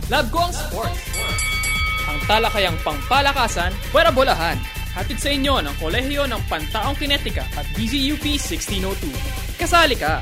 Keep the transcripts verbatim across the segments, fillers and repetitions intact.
Love ko ang sports. Ang talakayang pangpalakasan, puwera bolahan. Hatid sa inyo ng Kolehiyo ng Pantaong Kinetika at D Z U P sixteen oh two. Kasali ka!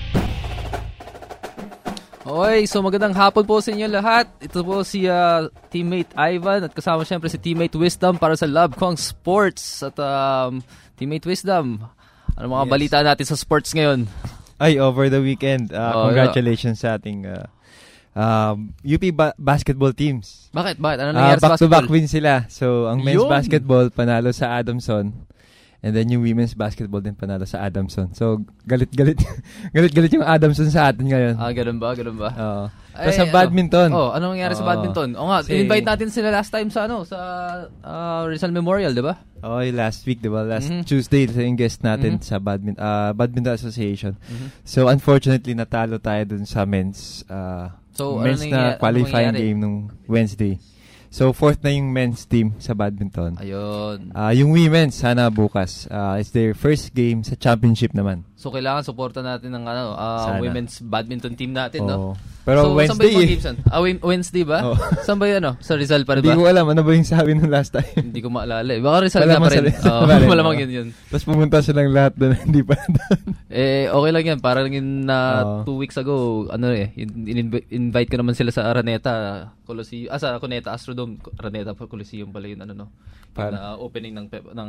Okay, so magandang hapon po sa inyo lahat. Ito po si uh, teammate Ivan at kasama siyempre si teammate Wisdom para sa Love Kong Sports. At um, teammate Wisdom, ano mga yes. balita natin sa sports ngayon? Ay, over the weekend, uh, oh, congratulations yeah. sa ating uh, uh, U P ba- basketball teams. Bakit? Bakit? Ano nangyari uh, sa basketball? Back-to-back win sila. So, ang men's Yun. basketball panalo sa Adamson. And then yung women's basketball din panalo sa Adamson. So, galit-galit. galit-galit yung Adamson sa atin ngayon. Ah, ganun ba? Ganun ba? Oo. Tapos sa badminton. Oh, ano nangyari uh, sa badminton? O nga, si, invite natin sila last time sa ano, sa uh, Rizal Memorial, di ba? Oh, last week, di ba? Last mm-hmm. Tuesday, sa yung guest natin mm-hmm. sa badminton, uh, badminton association. Mm-hmm. So, unfortunately, natalo tayo dun sa men's, uh, so, men's ano na nangyari, qualifying ano game nung Wednesday. So, fourth na yung men's team sa badminton. Ayun. Uh, yung women's, sana bukas. Uh, it's their first game sa championship naman. So, kailangan supportan natin ng ano, uh, women's badminton team natin, oh. no? Pero so, Wednesday. Saan ba yung games? Ah, Wednesday ba? Oh. Saan ba yun, ano? Sa Rizal pa rin ba? Hindi ko alam. Ano ba yung sabi nung last time? Hindi ko maalala eh. Baka Rizal na pa rin. Oh, malamang yun yun. Tapos pumunta silang lahat doon. Hindi pa doon. Eh, okay lang yan. Parang in uh, oh. two weeks ago, ano eh, in- invite ko naman sila sa Araneta Coliseum. Ah, sa Cuneta Astrodome. Araneta Coliseum pala yun, ano no? Yung uh, opening ng pep- ng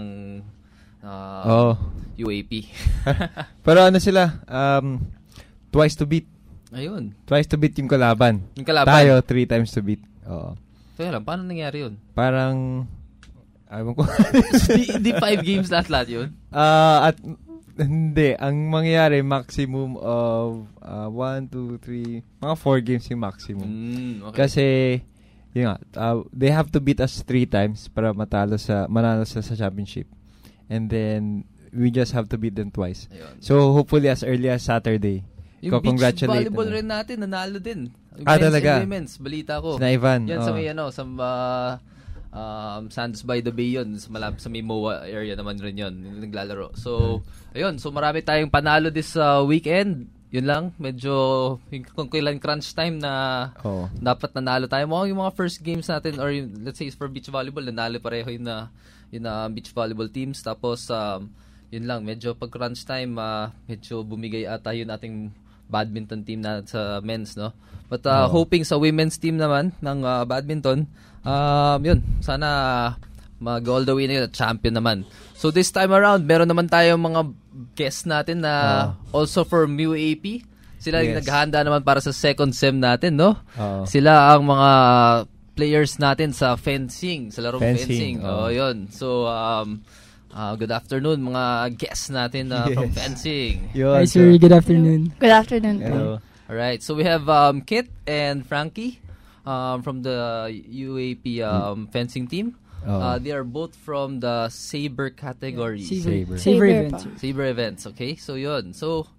uh, oh. U A P. Pero ano sila? Um, twice to beat. Ayun. Twice to beat yung kalaban. Yung kalaban. Tayo, three times to beat. Oo. Kaya lang, paano nangyari yun? Parang, ayaw ko. di, di five games lahat-lahat yun? Uh, at, hindi. Ang mangyayari, maximum of uh, one, two, three, mga four games yung maximum. Mm, okay. Kasi, yun nga, uh, they have to beat us three times para matalo sa, manalo sa, sa championship. And then, we just have to beat them twice. Ayun. So, hopefully, as early as Saturday, yung beach volleyball rin natin, nanalo din. Ah, talaga? Women's, balita ko. Sina Ivan. Yan oh. sa may, ano, sa uh, um, Sands by the Bay yun. Sa, malap, sa may M O A area naman rin yun. Yung naglalaro. So, ayun. So, marami tayong panalo this uh, weekend. Yun lang. Medyo, yung, kung kailan crunch time na oh. dapat nanalo tayo. Mukhang yung mga first games natin, or yung, let's say, for beach volleyball, nanalo pareho yung, na, yung uh, beach volleyball teams. Tapos, um, yun lang. Medyo pag crunch time, uh, medyo bumigay ata yun ating badminton team na sa men's, no? But uh, oh. hoping sa women's team naman ng uh, badminton, um, yun, sana mag all the way na yun at champion naman. So this time around, meron naman tayong mga guests natin na oh. also from U A P. Sila yes. yung naghahanda naman para sa second sem natin, no? Oh. Sila ang mga players natin sa fencing, sa larong fencing. fencing. Oh, yun. So, um, Uh, good afternoon, mga guests natin uh, yes. from fencing. Hi, sir. Good afternoon. Good afternoon. Hello. All right. So we have um, Kit and Frankie um, from the U A P um, fencing team. Oh. Uh, they are both from the Saber category. Yeah. Saber. Saber. Saber events. Saber events. Okay. So yun. So,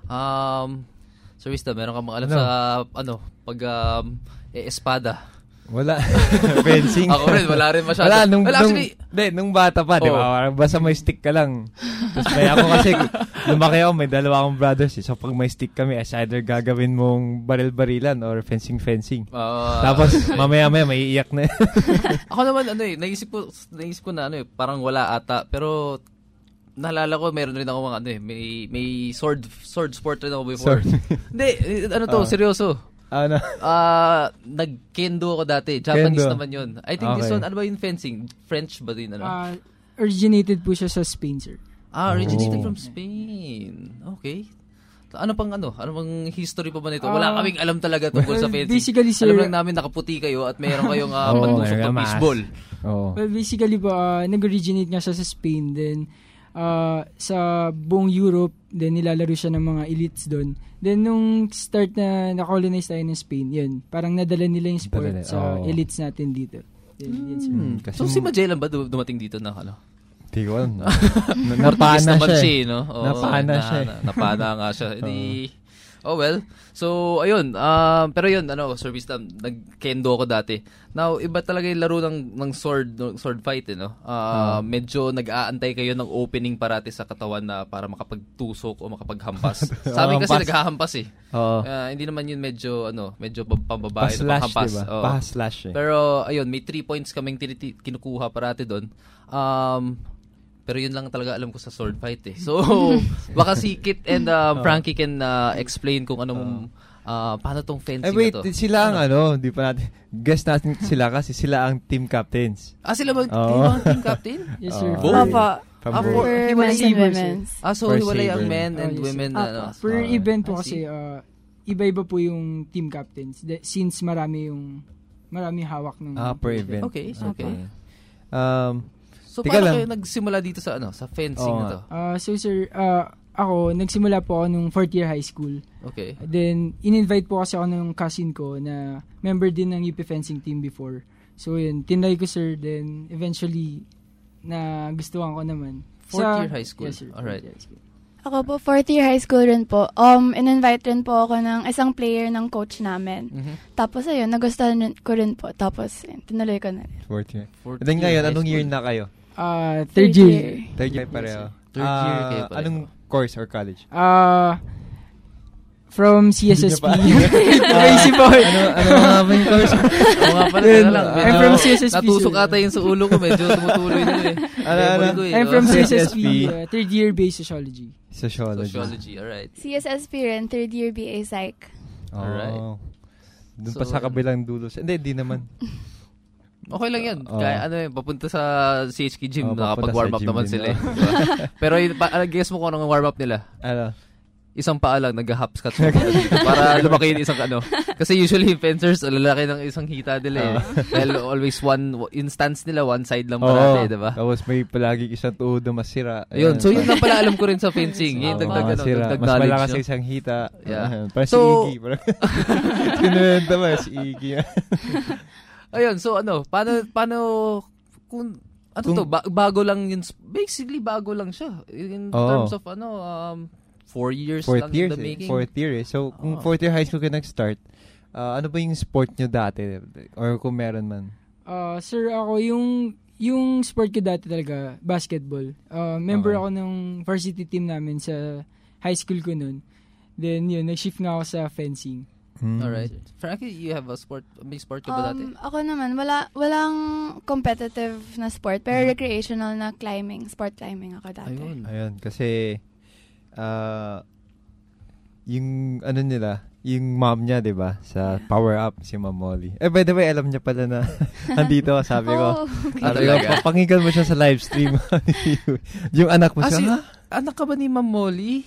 um, Sir Wista, meron kang mga alam no. sa ano pag um, eh, espada. Wala. Fencing. Ako rin, wala rin masyado. Wala, nung, well, actually, nung, de, nung bata pa, oh. di ba? Basta may stick ka lang. Tapos may ako kasi, lumaki ako, may dalawa akong brothers. Eh. So pag may stick kami, as either gagawin mong baril-barilan or fencing-fencing. Uh, Tapos mamaya-maya, may iiyak na. Ako naman, ano eh, naisip ko, naisip ko na ano eh, parang wala ata. Pero, naalala ko, meron rin ako mga ano eh, may, may sword, sword sport rin ako before. Hindi, ano to, uh. seryoso. Ano? Uh, nag-kendo ako dati. Japanese kendo. naman yun. I think okay. this one, ano ba yung fencing? French ba din? Ano? Uh, originated po siya sa Spain, sir. Ah, originated oh. from Spain. Okay. Ano pang ano? Ano pang history pa ba nito? Uh, Wala kaming alam talaga tungkol sa fencing. Basically, sir, alam lang namin nakaputi kayo at mayroon kayong uh, oh, patusok ng baseball. Oh. Well, basically po, uh, nag-originate nga siya sa Spain. Then, uh, sa buong Europe, then nilalaro siya ng mga elites doon. Then, nung start na na-colonize tayo ng Spain, yun, parang nadala nila yung sport Dala, sa oh. elites natin dito. Yun, yun, sir. Hmm. So, si Magellan ba dumating dito na, ano? Hindi ko alam. Napana siya. siya no? Oo, napana na, siya. Na, napana nga siya. Hindi, Oh well. So ayun, um pero yun ano, Sir Wisdom, nag-kendo ako dati. Now, iba talaga yung laro ng ng sword ng sword fight, eh, no. Uh, uh, medyo nag-aantay kayo ng opening parati sa katawan na para makapagtusok o makapaghampas. Sa amin kasi naghahampas eh. Uh, uh, hindi naman yun medyo ano, medyo pambabae na panghampas. Diba? Oh. Pa-slash eh. Pero ayun, may three points kaming tiniti- kinukuha parati doon. Um Pero yun lang talaga alam ko sa sword fight eh. So, baka si Kit and uh, Frankie can uh, explain kung anong, uh, paano tong fencing eh, wait, na to. sila ang ano, di pa natin, guess natin sila kasi sila ang team captains. Ah, sila ba oh. team captain? Yes, sir. Oh. For, Papa. Ah, for, for men's and women's. Ah, so hiwalay ang men and oh, yes, women. Ah, ano. per uh, event po kasi, uh, iba-iba po yung team captains. De, since marami yung, marami hawak ng... Ah, per event. Okay, okay. Um, So, paano kayo nagsimula dito sa ano sa fencing oh, na to? Uh, so, sir, uh, ako, nagsimula po ako nung fourth year high school. Okay. Then, in-invite po kasi ako ng cousin ko na member din ng U P fencing team before. So, yun, tinry ko, sir. Then, eventually, na gustuhan ko naman. Fourth sa, year high school? Yes, sir. Alright. Ako po, fourth year high school rin po. Um, in-invite rin po ako ng isang player ng coach namin. Mm-hmm. Tapos, ayun, nagustuhan ko rin po. Tapos, yun, tinuloy ko na rin. Fourth year. Fourth Then year ngayon, anong school. year na kayo? Uh, third, third year. year. Third year pareho. Third uh, year kayo pareho. Anong course or college? Uh, from C S S P. Crazy boy. Ano, ano nga ba yung course? Oo nga pala, tala lang. I'm from C S S P. Natusok ata yung sa ulo ko. Medyo tumutuloy nyo eh. Ano, ano? I'm from C S S P. Uh, third year base sociology. Sociology. Sociology, alright. C S S P rin, third year B A Psych. Oh. Alright. Doon So, pa sa kabilang dulo. Hindi, di naman. Okay lang yan. Oh. Kaya ano eh, papunta sa C H K gym, Oh, nakapag-warm up naman sila eh. Pero guess mo kung anong warm up nila? Ano? Isang paa lang, nag-hopscotch dito para lumaki yung isang ano. Kasi usually fencers, lalaki ng isang hita nila eh. Dahil always one, instance nila, one side lang parati, oh, diba? Tapos may palagi isang tudo masira. Ayun, so yun lang pala alam ko rin sa fencing. Yung dagdag, ano, dagdag mas knowledge. malakas No? sa isang hita. Yeah. Uh, parang So, si Iggy. Kinuwenta ba si Iggy? Ayun, so ano, paano, paano, kung, ano kung, to, ba- bago lang yun, basically bago lang siya. In oh. terms of ano, um, four years fourth lang years, in the making. Eh. Fourth year eh. So, kung oh. fourth year high school ka nag-start, uh, ano ba yung sport nyo dati? Or kung meron man? Uh, sir, ako yung yung sport ko dati talaga, basketball. Uh, member okay. ako ng varsity team namin sa high school ko nun. Then yun, nag-shift nga ako sa fencing. Hmm. Alright. Frankie, you have a sport, may sport ka ba dati? Um, ako naman, wala, walang competitive na sport, pero hmm. recreational na climbing, sport climbing ako dati. Ayun. Ayun, kasi uh, yung ano nila, yung mom niya, di ba? Sa Power Up, si Ma'am Molly. Eh, by the way, alam niya pala na andito, sabi ko. Oh, okay. Sabi ko, papakinggan mo siya sa live stream. Yung anak mo ah, siya, si, ha? Anak ka ba ni Ma'am Molly?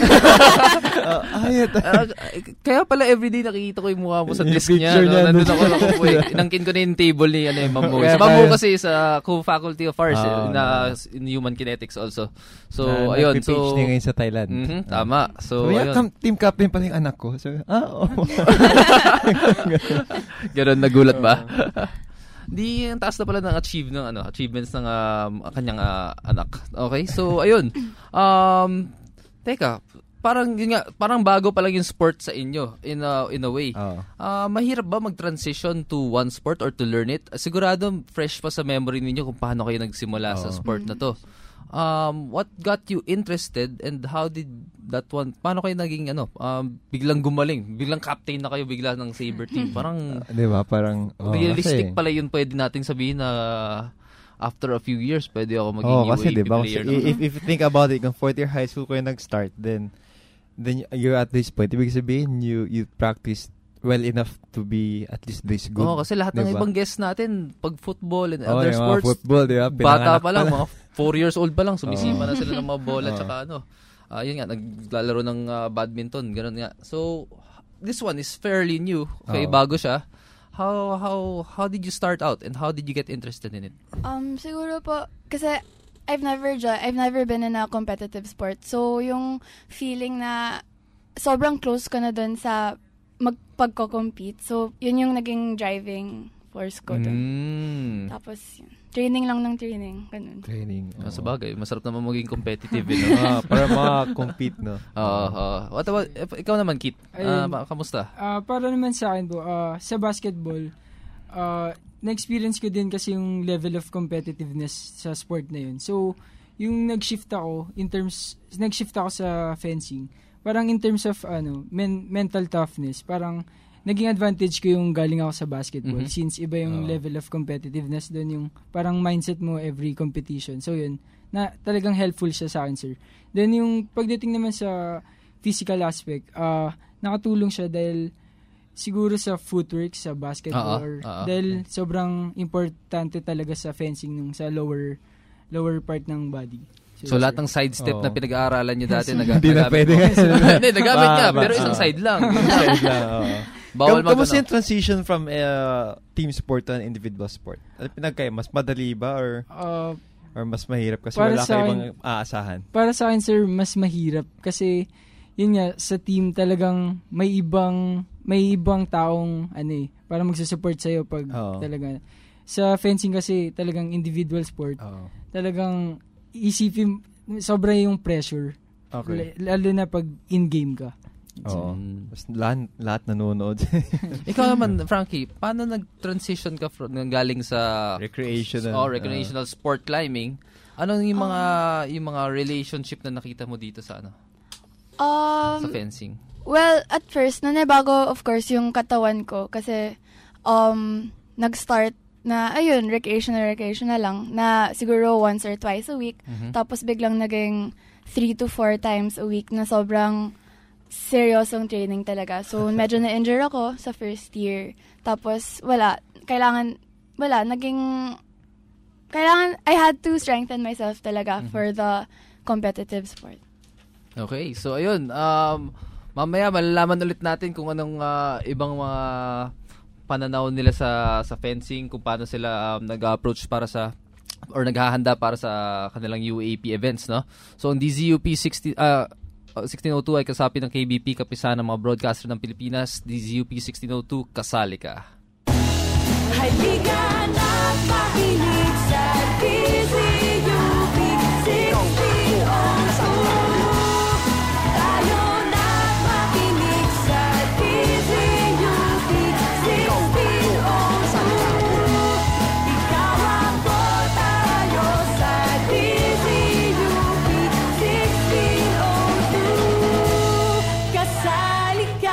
uh, ayot. uh, kaya pala everyday nakikita ko yung mukha mo sa yung desk niya. No? Nandun ako, ako po eh. Inangkin ko na yung table ni ano, eh, Ma'am Molly. Si Ma'am Molly kasi sa co-faculty of arts oh, eh, na in human kinetics also. So, uh, ayun. So, P H D ngayon sa Thailand. Mm-hmm, tama. So, so ayun. Kam- team captain pala yung anak ko. So, ah, oh. Ganon, nagulat ba? Di, ang taas na pala ng achieve ng ano, achievements ng um, kanyang uh, anak. Okay? So, ayun. Um, teka, parang yun nga, parang bago pa lang yung sport sa inyo in a, in a way. Oh. Uh, mahirap ba mag-transition to one sport or to learn it? Sigurado fresh pa sa memory ninyo kung paano kayo nagsimula oh. sa sport na to. Um, what got you interested and how did that one, paano kayo naging ano, um, biglang gumaling, biglang captain na kayo bigla ng Saber team? Parang, uh, di ba, parang, oh, realistic kasi, pala yun pwede nating sabihin na after a few years, pwede ako maging oh, U A P kasi, diba, player. Kasi, if, if you think about it, kung fourth year high school kayo nag-start, then, then you're at this point, ibig sabihin, you, you practice well enough to be at least this good. Oo, oh, kasi lahat diba? ng ibang guests natin, pag football and oh, other sports, football, diba? Bata pa lang, mga four years old pa lang, sumisipa oh. na sila ng mga bola, oh. tsaka ano, uh, yun nga, naglalaro ng uh, badminton, gano'n nga. So, this one is fairly new, okay, oh. bago siya. How, how, how did you start out and how did you get interested in it? Um, siguro po, kasi I've never, jo- I've never been in a competitive sport. So, yung feeling na sobrang close ko na dun sa magpagko-compete. So, yun yung naging driving force ko doon. Mm. Tapos, yun. Training lang ng training. Ganun. Training. Oh. Sa bagay, masarap naman maging competitive. Eh, no? ah, para maka-compete, no? Oo. Uh, uh, what about, ikaw naman, Kit? Uh, kamusta? Uh, para naman sa akin po, uh, sa basketball, uh, na-experience ko din kasi yung level of competitiveness sa sport na yun. So, yung nag-shift ako, in terms, nag-shift ako sa fencing, parang in terms of ano men- mental toughness, parang naging advantage ko yung galing ako sa basketball mm-hmm. since iba yung uh. level of competitiveness doon, yung parang mindset mo every competition. So yun, na talagang helpful siya sa akin, sir. Then yung pagdating naman sa physical aspect, uh, nakatulong siya dahil siguro sa footwork sa basketball, uh-uh. Uh-uh. dahil sobrang importante talaga sa fencing nung sa lower lower part ng body. So, so lahat ng side step oh. na pinag-aaralan niyo dati, nag- hindi na pwede. Hindi, nagamit niya, pero isang side lang. Side lang, oo. Bawal Kam- kamusta yung transition from uh, team sport to an individual sport? Ano pinagkaya? Mas madali ba or uh, or mas mahirap kasi wala kayo ibang aasahan? Para sa akin, sir, mas mahirap kasi yun nga, sa team talagang may ibang may ibang taong ano eh, para magsusupport sa'yo pag oh. talaga. Sa fencing kasi talagang individual sport. Oh. Talagang isipin, sobra yung pressure. Okay. Lalo na pag in-game ka. Oo. Mm. Lahat, lahat nanonood. Ikaw naman, Frankie, paano nag-transition ka from galing sa recreational oh, recreational uh, sport climbing? Ano yung mga uh, yung mga relationship na nakita mo dito sa ano? Um, sa fencing. Well, at first, nanibago of course yung katawan ko kasi um nag-start na ayun, recreational recreational lang na siguro once or twice a week. Mm-hmm. Tapos biglang naging three to four times a week na sobrang seryosong training talaga. So, medyo na-injure ako sa first year. Tapos, wala. Kailangan, wala. Naging, kailangan, I had to strengthen myself talaga mm-hmm. for the competitive sport. Okay. So, ayun. Um, mamaya, malalaman ulit natin kung anong uh, ibang mga pananaw nila sa sa fencing, kung paano sila um, nag-approach para sa or naghahanda para sa kanilang U A P events, no? So, ang D Z U P sixty, uh, sixteen oh two ay kasapi ng K B P, kapisahan ng mga broadcaster ng Pilipinas. D Z U P sixteen oh two, kasali ka. Halika na makinig sa D Z U P sixteen oh two. Tayo na makinig sa D Z U P sixteen oh two. Ikaw ako, tayo sa D Z U P sixteen oh two. Kasali ka.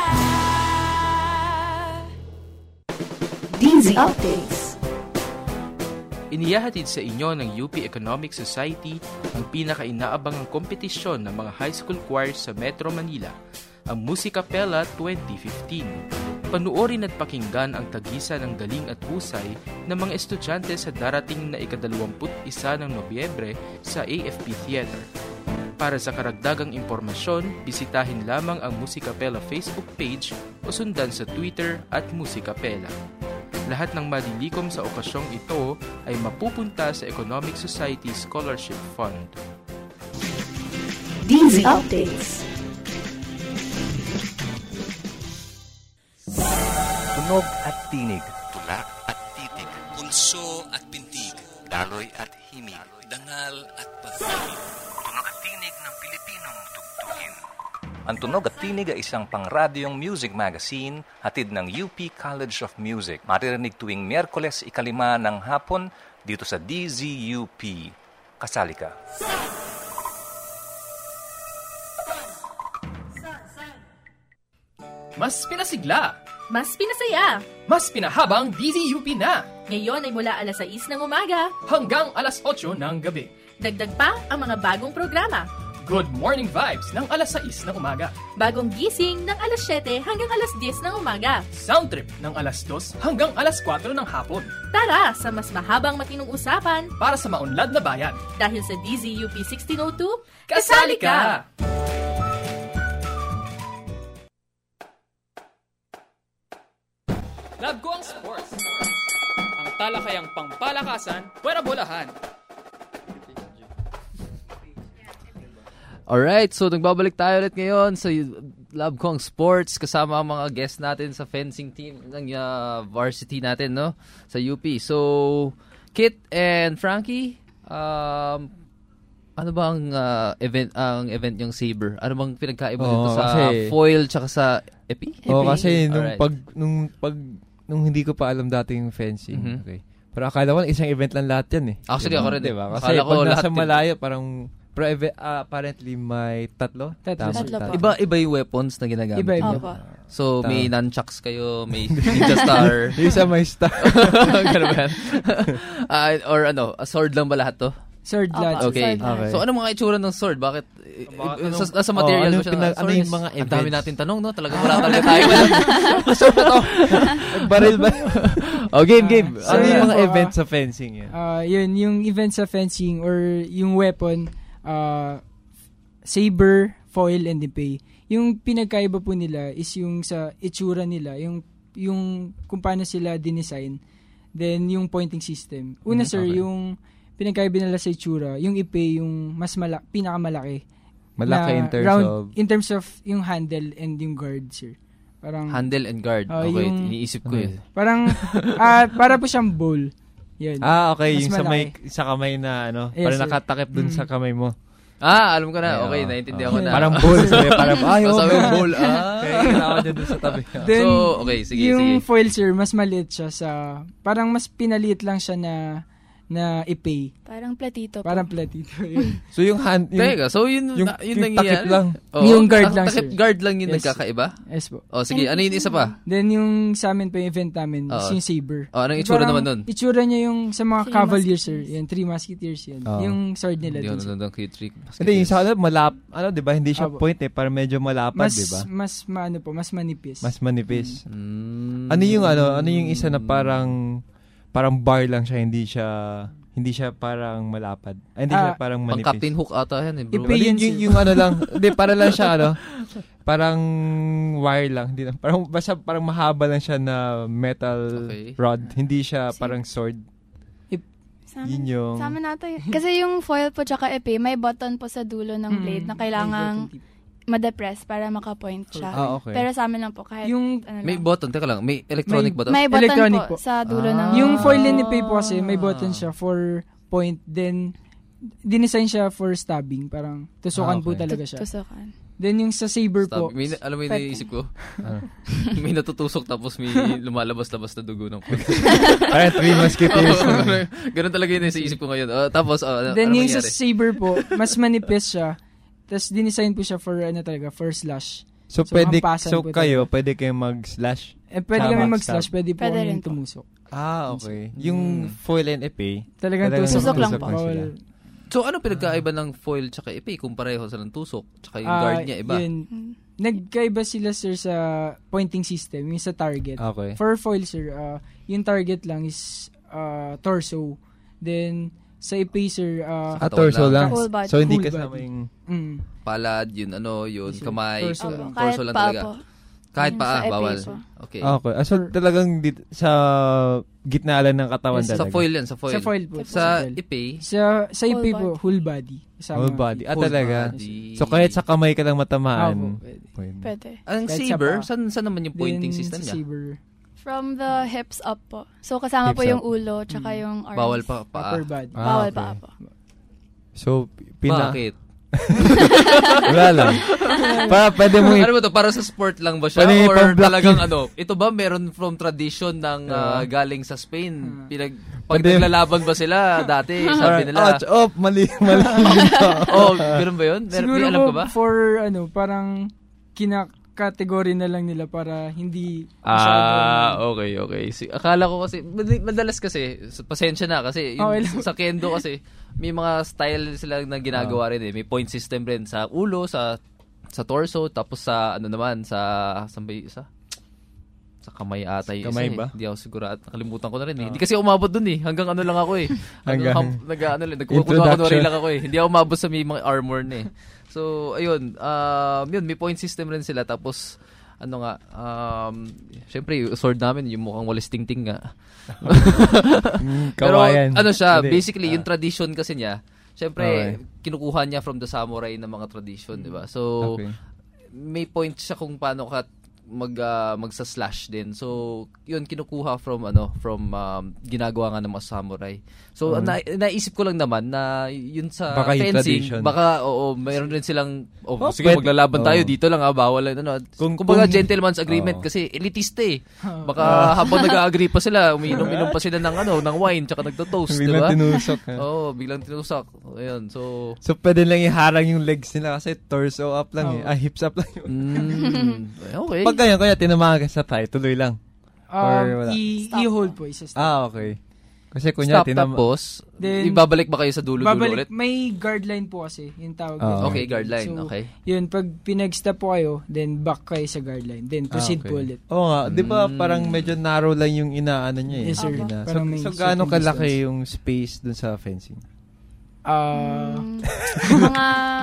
D Z Updates. Inihahatid sa inyo ng U P Economic Society ang pinaka-inaabangang kompetisyon ng mga high school choirs sa Metro Manila, ang Musicapella twenty fifteen. Panuorin at pakinggan ang tagisa ng galing at husay ng mga estudyante sa darating na ikadalawamput isa ng Nobyembre sa A F P Theater. Para sa karagdagang impormasyon, bisitahin lamang ang Musicapella Facebook page o sundan sa Twitter at Musicapella. Lahat ng malilikom sa okasyong ito ay mapupunta sa Economic Society Scholarship Fund. D Z Updates. Tunog at tinig. Tulak at titig. Pulso at pintig. Daloy at himig. Dangal at pagkain. Tunog at tinig ng Pilipinong tugtugin. Ang Tunog at Tinig ay isang pangradyong music magazine hatid ng U P College of Music. Maririnig tuwing Miyerkules ikalima ng hapon dito sa D Z U P. Kasali ka. Mas pinasigla. Mas pinasaya. Mas pinahabang D Z U P na. Ngayon ay mula alas sais ng umaga hanggang alas otso ng gabi. Dagdag pa ang mga bagong programa. Good Morning Vibes ng alas sais ng umaga. Bagong gising ng alas siyete hanggang alas diyes ng umaga. Sound Trip ng alas dos hanggang alas kwatro ng hapon. Tara sa mas mahabang matinong usapan para sa maunlad na bayan. Dahil sa D Z U P sixteen oh two, kasali ka! Love ko ang sports. Ang talakayang pangpalakasan, pwera bolahan. Alright, so nagbabalik tayo ulit ngayon sa love ko ang sports kasama ang mga guests natin sa fencing team ng uh, varsity natin, no? Sa U P. So, Kit and Frankie, um, ano ba ang uh, event ang event yung Saber? Ano bang pinagkaiba Oo, dito sa kasi- foil tsaka sa epi? Oo, kasi nung Alright. pag nung pag nung hindi ko pa alam dati yung fencing. Mhm. Okay. Pero akala ko isang event lang lahat yan eh. Actually, ako rin eh. Diba? Kasi Akala ko pag lahat nasa din. malayo, parang pero eve- ah, apparently may tatlo. Tatlo. Tama, Tatlo po. Iba iba yung weapons na ginagamit. Iba-iba. Opo. So, Tama. may nunchucks kayo, may ninja star. Yung isa may star. Ganun ba yan? Ah, or ano, a sword lang ba lahat to? Sword Opo, lahat. Okay. sword lahat. Okay. So, ano mga itsura ng sword? Bakit? i- Bakit i- anong- sa, nasa material oh, ba anong siya? pinag- Sorry, ano yung mga ang dami events? natin tanong, no? Talagang wala talaga tayo. Sword na to. Baril ba? Oh, game, game. Ano So, yung yan mga po, events ah, sa fencing yan? Ah, yun, yung event sa fencing or yung weapon, ah, saber, foil, and epee. Yung pinagkaiba po nila is yung sa itsura nila, yung yung kung paano sila dinesign, then yung pointing system. Una Mm, sir, okay. yung pinagkaiba nila sa itsura, yung epee yung mas mala- pinakamalaki. Malaki na in terms round- of... in terms of yung handle and yung guard, sir. Parang Handle and guard. Ah, Okay, yung- iniisip ko Okay. eh. parang ah para po siyang bowl. Yan. Ah, okay. Mas Yung sa may malaki. sa kamay na ano, Yes, parang sir. nakatakip dun Mm. sa kamay mo. Ah, alam ko na. Ay, Okay, oo. naiintindihan Oo. ko na. Parang bowl. Sabi, parang, ay, Oh, oh, sabi yung bowl. Ah. Kaya kailangan dyan dun sa tabi. Then, So, okay, sige, yung sige. foil sir, mas maliit siya sa, parang mas pinaliit lang siya na, na epee. Parang platito po. Parang platito. Yun. So, yung hand... Yung, Teka, so yun, yung, na, yun yung nangyayari? takip lang. Oo. Yung guard Tak- lang, takip sir. guard lang yung Yes. nagkakaiba? Yes po. Oh, sige, ano yung isa pa? Then yung sa amin pa yung event namin, is Oo. yung saber. Oh, anong itsura Parang naman nun? Itsura niya yung sa mga Three cavaliers sir. Musketeers. Yan, three musketeers yan. Oo. Yung sword nila Hindi ako dun, sir. nanonood ng Q three. Hindi, yung sa ano, malap... Ano, di ba? Hindi siya Opo. point eh. Parang medyo malapad, Mas, di ba? mas, maano po, mas manipis. Mas manipis. Mm. Ano yung ano, ano yung isa na parang parang bar lang siya, hindi siya hindi siya parang malapad. Ay, hindi Ah, siya parang Pang manipis. Captain Hook ata yan eh, bro. Ipi- Ano yung, Yun, yung, sir. yung ano lang, hindi, para lang siya ano, parang wire lang, hindi lang, parang basta parang mahaba lang siya na metal Okay. rod, hindi siya parang sword. Sa Yun amin, yung... sa amin natin. Kasi yung foil po tsaka epee, may button po sa dulo ng Mm, blade na may kailangang button tip. ma-depress para makapoint siya. Ah, okay. Pero sa amin lang po, kahit Yung, ano May lang. button, teka lang, may electronic May- ba to? May button Electronic po, po. sa dulo Ah. ng... yung foil and epee po kasi may button siya for point, then dinesign siya for stabbing. Parang tusukan Ah, po okay. talaga siya. Tusukan. Then yung sa saber po, Stab- may, alam mo yung Pwede. naisip ko? Ano? May natutusok tapos may lumalabas-labas na dugo ng kwento. Parang three musketeers. Ganun talaga yun yung isip ko ngayon. Uh, tapos, uh, then ano yung sa mangyari? saber po, mas manipis siya. Tapos dinesign po siya for ano talaga, for slash. So, So, pwede, hampasan so po kayo, pwede kayo mag-slash? Eh, pwede Tama, kami mag-slash, stab. pwede po Pwede kami rin po. tumusok. Ah, okay. Yung foil and epee, Talagang, Talagang tusok, tusok lang tusok po. lang sila. Bawal- So, ano pinagkaiba ng foil tsaka epee kung pareho sa ng tusok? Tsaka yung Ah, guard niya, iba? Yun, Hmm. nagkaiba sila sir sa pointing system, yung sa target. Okay. For foil sir, ah, yung target lang is ah, torso. Then, sa epee sir, ah, Ah, Katawan torso lang. lang. Whole body. So, hindi Whole kasama body. yung... mm, Palad, yun, ano, yun, Yes, sir. kamay. Torso torso lang. Kahit lang pa talaga. po. Kahit Yung pa, sa epee bawal. po. Okay. Okay. Ah, so, talagang dit- sa gitna lang ng katawan Yes, talaga. Sa foil yan, sa foil. sa foil po. Sa foil. epee, Sa, sa Whole epee po, body. whole body. Kasama. Whole body. Ah, Whole talaga? body. So, kahit sa kamay ka lang Ah, matamaan. po, pwede. pwede. Pwede. Ang kahit sa saber, pa. saan, saan naman yung pointing Then, system sa niya? saber, From the hips up po. So, kasama Hips po yung up. ulo, tsaka Mm. yung arms. Bawal pa, paa. upper body. Ah, Bawal okay. pa po. So, pina... Bakit? Wala lang. Para, pwede mo... Ano ba to? Para sa sport lang ba siya? Pwede Or pang-block talagang yun. ano? Ito ba meron from tradition ng ah, galing sa Spain? Pinag, pag Pwede- naglalaban ba sila dati? Sabi nila. Ouch, oh, mali, mali. yun to. Oh, ganun ba yun? Mer- Siguro may alam po, ka ba? for ano, parang kinakategory na lang nila para hindi Ah, okay, okay. Si, akala ko kasi, mad- madalas kasi, s- pasensya na kasi, yung, Okay lang. sa kendo kasi, may mga style sila na ginagawa rin eh. May point system rin sa ulo, sa sa torso, tapos sa ano naman, sa, saan ba yung isa? Sa kamay ata yung Kamay isa ba? eh. Hindi ako sigurado. Nakalimutan ko na rin eh. Hindi kasi ako umabot dun eh. Hanggang ano lang ako eh. Hanggang, Hanggang ham, nag, ano, lang, nagkukunwari introduction. lang ako eh. Hindi ako umabot sa may mga armor na eh. So, ayun. Um, yun, may point system rin sila. Tapos, ano nga, um, syempre, yung sword namin, yung mukhang walis ting-ting nga. Mm, Pero, kawayan. ano siya, Hindi. basically, Ah. yung tradition kasi niya, syempre, Okay. kinukuha niya from the samurai na mga tradition, di ba? So, Okay. may point siya kung paano ka mag uh, magsa-slash din. So, yun kinukuha from ano, from um, ginagawa nga ng mga samurai. So, mm. na, naisip ko lang naman na yun sa baka fencing, baka oo, mayroon rin silang oh, oh sige, pwede, maglalaban oh. tayo dito lang ah, bawal lang ano. Kung kumbaga gentleman's agreement oh. kasi elitista eh. Baka oh. habang nag-agree pa sila, umiinom-inom pa sila ng ano, ng wine tsaka nagto-toast, di ba? Biglang tinusok. Oo, oh, biglang tinusok. Ayun, so So, pwede lang iharang yung legs nila kasi torso up lang oh. eh. Ah, hips up lang yun. Mm, okay. Pag ganyan, kaya tinamahan ka sa thigh, tuloy lang. Um, i- i-hold po, isa stop. Ah, okay. Kasi kunya stop tinam- tapos, then, ibabalik ba kayo sa dulo-dulo babalik, ulit? May guard line po kasi, yung tawag. Oh. Okay, guard line, so, okay. Yun, pag pinag-stop po kayo, then back kayo sa guard line. Then proceed ah, okay. po ulit. Oo nga, mm. di ba parang medyo narrow lang yung inaano niya eh. Yes, sir. Ina. So, so gaano kalaki yung space dun sa fencing? Ah, uh, mga...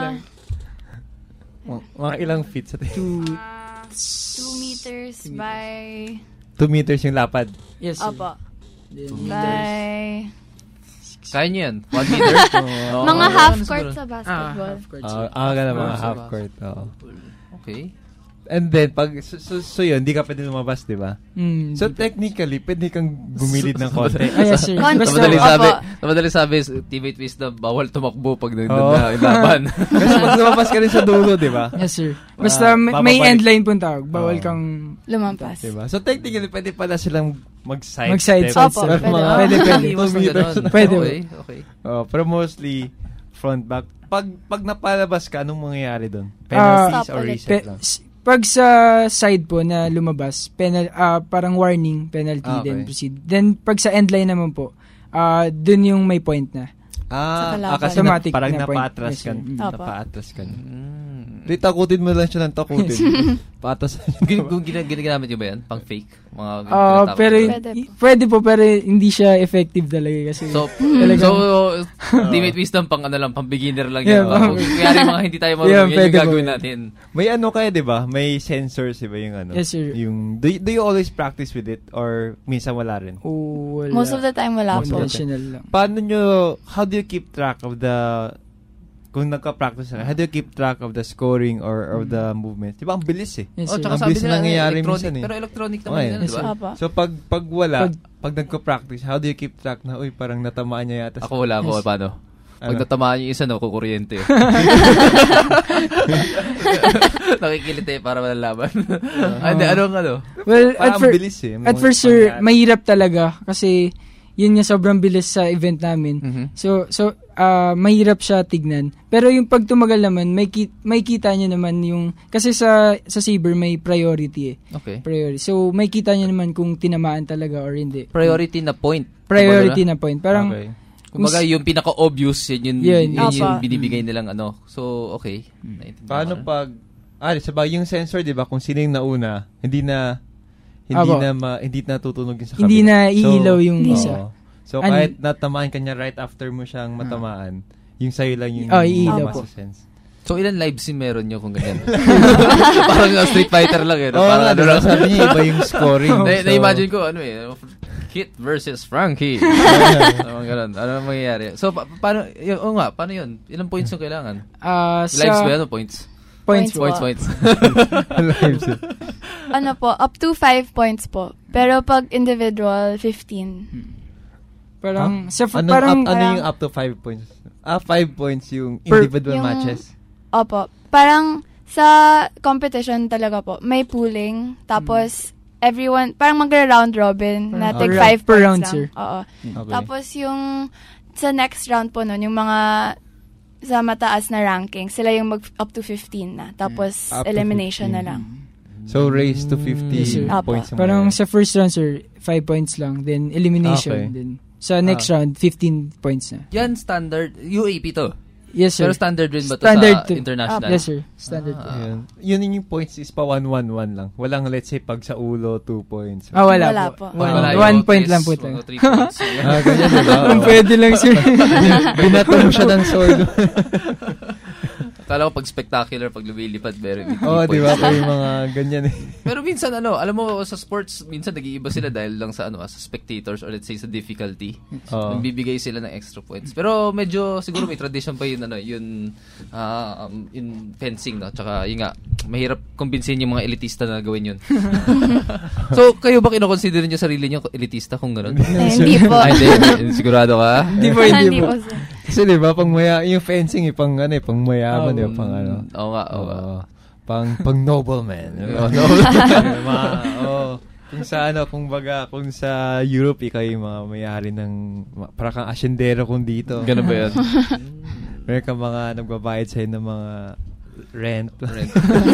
mga ilang feet sa two, two meters two by... Two meters yung lapad? Yes, sir. Opo. Two by... Kaya niyo yan? One meter? oh, mga oh, half court sa basketball. Ah, half court. Ah, uh, gana mga half court. Oh. Okay. And then, pag, so, so, so yun, hindi ka pwede lumabas, di ba? Mm, so, technically, pwede kang gumilid ng konti. Ah, yes, sir. Basta madali sabi, madali sabi, teammate twist na bawal tumakbo pag nandun oh. na ilaban. Kasi pag lumabas ka rin sa dulo, di ba? Yes, sir. Basta uh, may endline po tawag. Bawal oh. kang lumampas. Diba? So, technically, pwede pala silang mag-side mag-side step. Opo, pwede. Mga, pwede, pwede. Pwede. Okay, okay. Oh, pero mostly, front, back. Pag pag napalabas ka, anong mangyayari doon? Penalties uh, or reset pe- lang? Pag sa side po na lumabas, penal, uh, parang warning, penalty, ah, okay. then proceed. Then, pag sa end line naman po, uh, dun yung may point na. Ah, ah kasi na, parang na napaatras ka. Yes, napaatras ka. Mm. Di, takutin mo lang siya ng takutin. Patas. Kung ginagamit nyo ba yan? Pang fake? Mga uh, pero, pwede. pwede po, pero hindi siya effective talaga. Kasi so, talagang, so teammate wisdom, pang ano lang, pang beginner lang yan. Yeah, kaya rin mga hindi tayo marunong, yeah, yan yung gagawin natin. May ano kaya, di ba? May sensors, di ba yung ano? Yes, sir. Yung, do, do you always practice with it? Or minsan wala rin? Oh, wala. Most of the time, wala Most po. Lang. Paano nyo, how do you keep track of the, kung nagka-practice na, how do you keep track of the scoring or of the movement? Diba, ang bilis eh. Yes, oh, ang bilis na nangyayari minsan eh. Pero electronic naman okay. yan, diba? Yes, so, pag pag wala, pag, pag nagka-practice, how do you keep track na, uy, parang natamaan niya yata. Ako wala ako, yes. Paano? Pag ano? Natamaan yung isa, nakukuryente. Nakikilit eh, para malalaban. Uh, Ande, anong ano? Well, at, fir- bilis eh. at first, sir, mahirap talaga kasi yun nga sobrang bilis sa event namin. Mm-hmm. So, so uh, mahirap siya tignan. Pero yung pag tumagal naman, may, ki- may kita nyo naman yung, kasi sa sa Saber may priority eh. Okay. Priority. So, may kita nyo naman kung tinamaan talaga or hindi. Priority na point. Priority na point. Parang, okay. Kumbaga, yung pinaka-obvious, yun, yun, yun, yun yung binibigay nilang ano. So, okay. Hmm. Paano pag, ah, sabay yung sensor, di ba, kung sino yung nauna, hindi na, hindi Abo. na ma, hindi na tutunog yung sa kabila. Hindi na iilaw so, yung isa. Oh. So, ano? Kahit natamaan ka niya right after mo siyang matamaan, yung sa'yo lang yung oh, iilaw po. Sense. So, ilan lives yung meron nyo kung ganyan? Parang uh, Street Fighter lang eh. No? Oo, parang, ano lang, sabi niya, iba yung scoring. na, so, na-imagine ko, ano eh, Kit versus Frankie. Ano ganun. Ano mangyayari? So, pa- paano, yun, oh nga, paano yun? Ilang points yung kailangan? Uh, lives ba yan o points? Points, points, points. points. Ano po, up to five points po. Pero pag individual, fifteen. Parang, huh? sa, ano, parang, up, ano yung up to five points? Ah, five points yung individual yung, matches? Opo. Parang, sa competition talaga po, may pooling, tapos, hmm. everyone, parang magra-round robin, na take five per points round, lang. sir. Oo. Okay. Tapos, yung, sa next round po nun, yung mga, sa mataas na ranking, sila yung mag up to fifteen na. Tapos, yeah. elimination na lang. So, raise to fifty yes, points. Parang sa first round, sir, five points lang. Then, elimination. Okay. Then, sa next ah. round, fifteen points na. Yan, standard. U A P to. Yes, sir. Pero standard rin ba to standard sa to. international? Ah, yes, sir. Standard ah. to. Yun. Yun yung points is pa one one one lang. Walang, let's say, pag sa ulo, two points. Ah, wala, wala po. po. One, wala, one point lang po ito. Ah, ganyan, diba? Kung pwede lang, sir. Binato mo siya ng sword. Akala ko pag spectacular, pag lumilipad, very big. Oo, oh, di ba? Yung mga ganyan eh. Pero minsan, ano, alam mo, sa sports, minsan nag-iiba sila dahil lang sa, ano, sa spectators or let's say sa difficulty. Oh. Nagbibigay sila ng extra points. Pero medyo, siguro may tradition pa yun, ano, yun, uh, um, in fencing, no? Tsaka, yun nga, mahirap kumbinsin yung mga elitista na gawin yun. So, kayo ba kinoconsider nyo sarili nyo elitista kung gano'n? Eh, hindi po. Ay, hindi. Sigurado ka? Hindi po, hindi po. po. Kasi di ba, pang maya, yung fencing, eh, pang, ano, eh, pang mayaman, um, di ba, pang ano. Oo nga, oo nga. Pang, pang nobleman. Oh, nobleman. Oo. Kung sa ano, kung baga, kung sa Europe, ikaw yung mga mayari ng, para kang asyendero kung dito. Ganun ba yan? Meron kang mga nagbabayad sa'yo ng mga rent. Rent.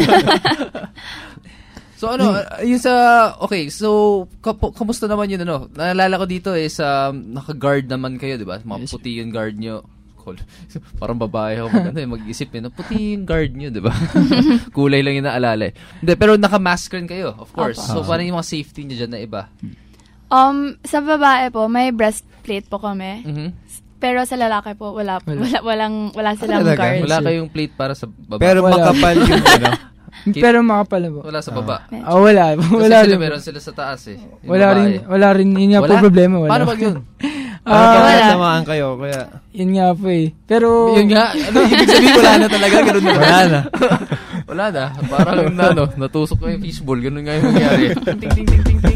So ano, yung sa, okay, so, kapu, kamusta naman yun, ano? Naalala ko dito is, um, naka-guard naman kayo, di ba? Mga puti yung guard nyo. Parang babae ako mag, mag-isip nyo, puti yung guard nyo, di ba? Kulay lang yung naalala eh. Hindi, pero naka-mask rin kayo, of course. So, paano yung mga safety nyo dyan na iba? Um, sa babae po, may breastplate po kami. Mm-hmm. Pero sa lalaki po, wala, wala. wala walang, wala silang ah, guard. Wala kayong plate para sa baba. Pero wala. Makapal yung ano. Pero makapal po. Wala sa baba. Ah, oh, wala. Wala rin. Meron sila sa taas eh. Wala rin, wala rin. Yun nga po problema. Wala. Paano ba yun? Ah, wala. Tamaan kayo, kaya. Yun nga po eh. Pero... Yun nga. Ano, ibig sabihin wala na talaga. Ganun na. Wala na. Wala na. Parang na, ano, natusok ko yung fishball. Ganun nga yung nangyari. Ting, ting, ting, ting, ting.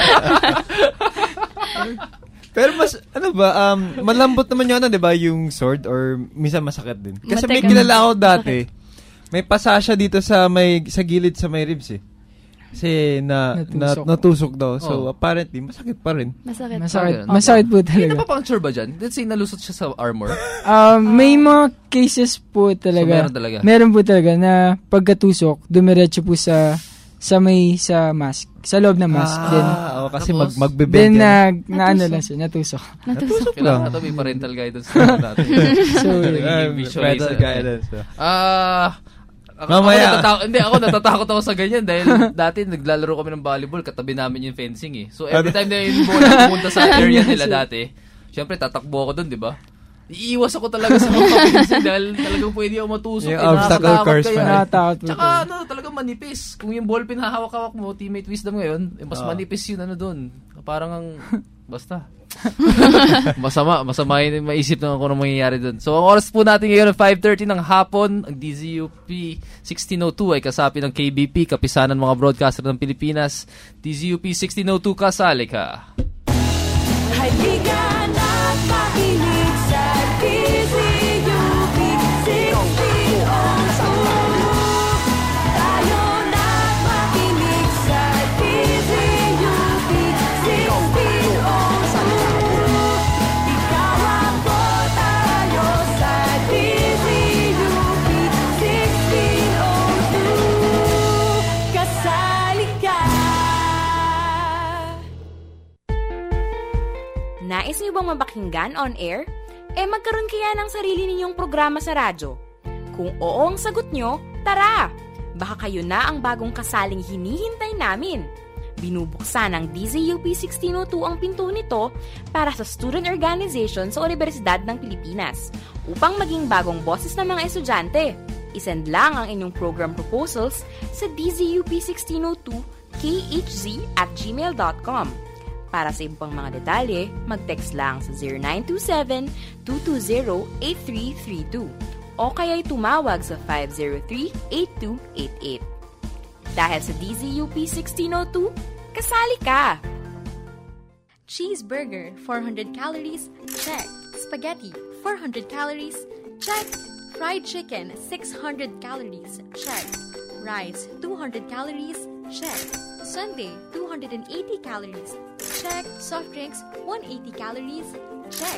Pero mas, ano ba, um, malambot naman yun, ano, di ba, yung sword or minsan masakit din. Kasi may kilala ako dati. May pasa siya dito sa may sa gilid sa may ribs eh. Kasi na natusok, na, natusok daw. So oh. apparently masakit pa rin. Masakit. Masakit, masakit po talaga. May napapuncture ba dyan? Let's say nalusot siya sa armor. Um, may mga cases po talaga. So, meron talaga. Meron po talaga na pagkatusok, dumiretso po sa sa may sa mask, sa loob ng mask ah, din. Oh, kasi mag magbebend. Then nag na ano lang siya, natusok. Natusok. Kailangan natin may parental guidance natin. So, parental guidance. Ah, Ako, Mamaya. ako natatakot, hindi, ako natatakot ako sa ganyan dahil dati naglalaro kami ng volleyball, katabi namin yung fencing eh. So every time na yung bola pumunta sa area nila dati, syempre tatakbo ako doon, di ba? Iiwas ako talaga sa mga fencing dahil talagang pwede ako matusok. Yung eh, obstacle course pa. Nakatakot po. Tsaka ano, talagang manipis. Kung yung ball pin hahawak-hawak mo, teammate wisdom ngayon, eh, mas oh. manipis yun ano doon. Parang ang, basta. masama, masama yun maisip naman kung ano mangyayari dun. So, ang oras po natin ngayon at five thirty ng hapon, ang D Z U P sixteen oh two ay kasapi ng K B P, Kapisanan mga broadcaster ng Pilipinas. D Z U P sixteen oh two, kasali ka. Halika na makinig sa D Z U P sixteen oh two. Tayo na makinig sa D Z U P sixteen oh two. Ikaw ako tayo sa D Z U P sixteen oh two. Kasali ka. Nais niyo bang mapakinggan on air? Eh magkaroon kaya ng sarili ninyong programa sa radyo? Kung oo ang sagot nyo, tara! Baka kayo na ang bagong kasaling hinihintay namin. Binubuksan ng D Z U P sixteen oh two ang pinto nito para sa student organization sa Universidad ng Pilipinas upang maging bagong boses ng mga estudyante. Isend lang ang inyong program proposals sa D Z U P sixteen oh two k h z at gmail dot com. Para sa ibang mga detalye, mag-text lang sa zero nine two seven, two two zero, eight three three two o kaya'y tumawag sa five zero three, eight two eight eight. Dahil sa D Z U P sixteen oh two, kasali ka! Cheeseburger, four hundred calories, check. Spaghetti, four hundred calories, check. Fried chicken, six hundred calories, check. Rice, two hundred calories, check. Sundae, two hundred eighty calories, check. Soft drinks, one hundred eighty calories, check.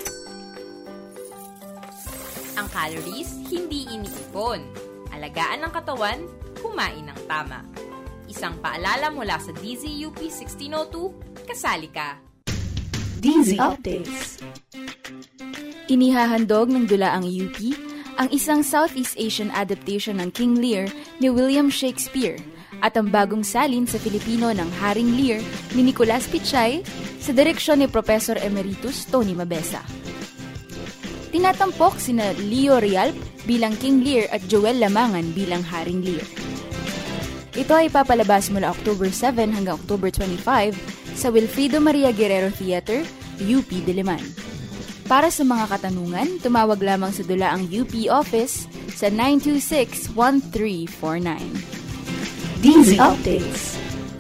Ang calories, hindi iniipon. Alagaan ng katawan, kumain ng tama. Isang paalala mula sa D Z U P sixteen oh two, kasali ka. D Z Updates. Inihahandog ng dulaang U P ang isang Southeast Asian adaptation ng King Lear ni William Shakespeare at ang bagong salin sa Filipino ng Haring Lear ni Nicolas Pichay sa direksyon ni Professor Emeritus Tony Mabesa. Tinatampok sina Leo Rialp, bilang King Lear at Joel Lamangan bilang Haring Lear. Ito ay papalabas mula October seven hanggang October twenty-five sa Wilfrido Maria Guerrero Theater, U P Diliman. Para sa mga katanungan, tumawag lamang sa dulaang U P office sa nine two six, one three four nine. D Z Updates.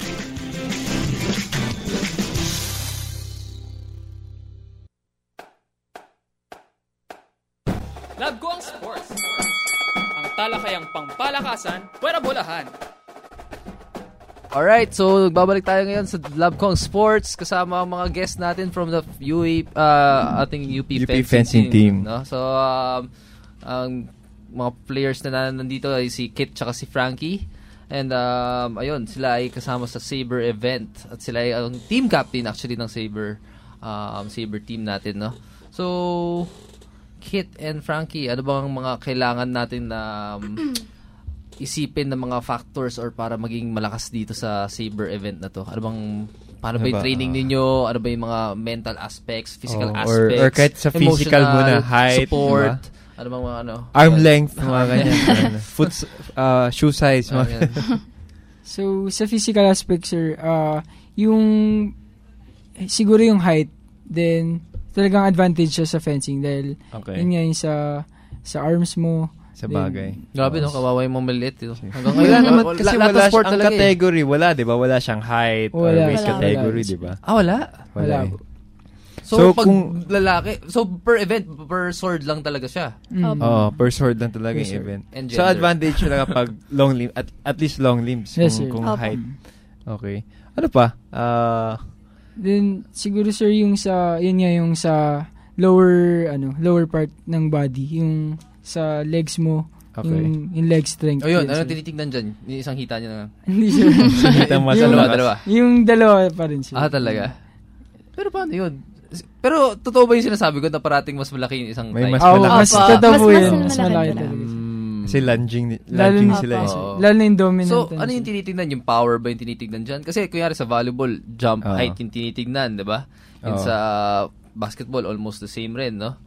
Love ko ang sports. Ang talakayang pangpalakasan, pwera bolahan. Alright, so babalik tayo ngayon sa Love Kong Sports kasama ang mga guests natin from the U A, uh, ating U P, U P fencing, fencing team. team. No? So, um, ang mga players na nandito ay si Kit tsaka si Frankie. And, um, ayun, sila ay kasama sa Saber event. At sila ay ang team captain actually ng Saber, um, Saber team natin, no? So, Kit and Frankie, ano bang mga kailangan natin na um, isipin ng mga factors or para maging malakas dito sa Saber event na to? Ano bang, paano ba yung training ninyo? Ano ba yung mga mental aspects, physical oh, aspects, or, or kahit sa physical muna, height, support, diba? Ano bang mga ano? Arm length, mga ganyan. Foot, uh, shoe size, mga So, sa physical aspects, sir, uh, yung, siguro yung height, then, talagang advantage siya sa fencing dahil okay. yun nga yung sa, sa arms mo. Sa bagay. Grabe, no? Kawawa yung mga maliit. Hanggang ngayon, naman, kasi wala, wala sport ang category. Eh. Wala, di ba? Wala siyang height wala, or weight wala, category, wala. di ba? Ah, wala? Wala. wala. So, so pag kung, lalaki, so per event, per sword lang talaga siya? Mm. Oo, oh, per sword lang talaga yung event. So, advantage talaga pag long limbs, at, at least long limbs, yes, kung, kung Opo. height. Okay. Ano pa? Uh, Then, siguro sir, yung sa, yun nga yung sa lower, ano, lower part ng body, yung sa legs mo, okay. yung, yung leg strength. O yun, ano tinitignan dyan? Yung isang hita niya na? Hindi sir. Hita mo sa dalawa, dalawa. Yung dalawa pa rin sir. Ah, talaga? Pero paano yun? Pero, totoo ba yung sinasabi ko na parating mas malaki yung isang may type? mas malaki. Oh, mas totoo po yun. Mas mas malaki malaki talaga. Mm. Kasi lunging, lunging Lalo, sila. uh, Eh. Oh. Lalo na yung dominant. So, ano yung tinitignan? Yung power ba yung tinitignan dyan? Kasi, kunyari sa volleyball, jump Oh. height yung tinitignan, di ba? And Oh. sa basketball, almost the same rin, no?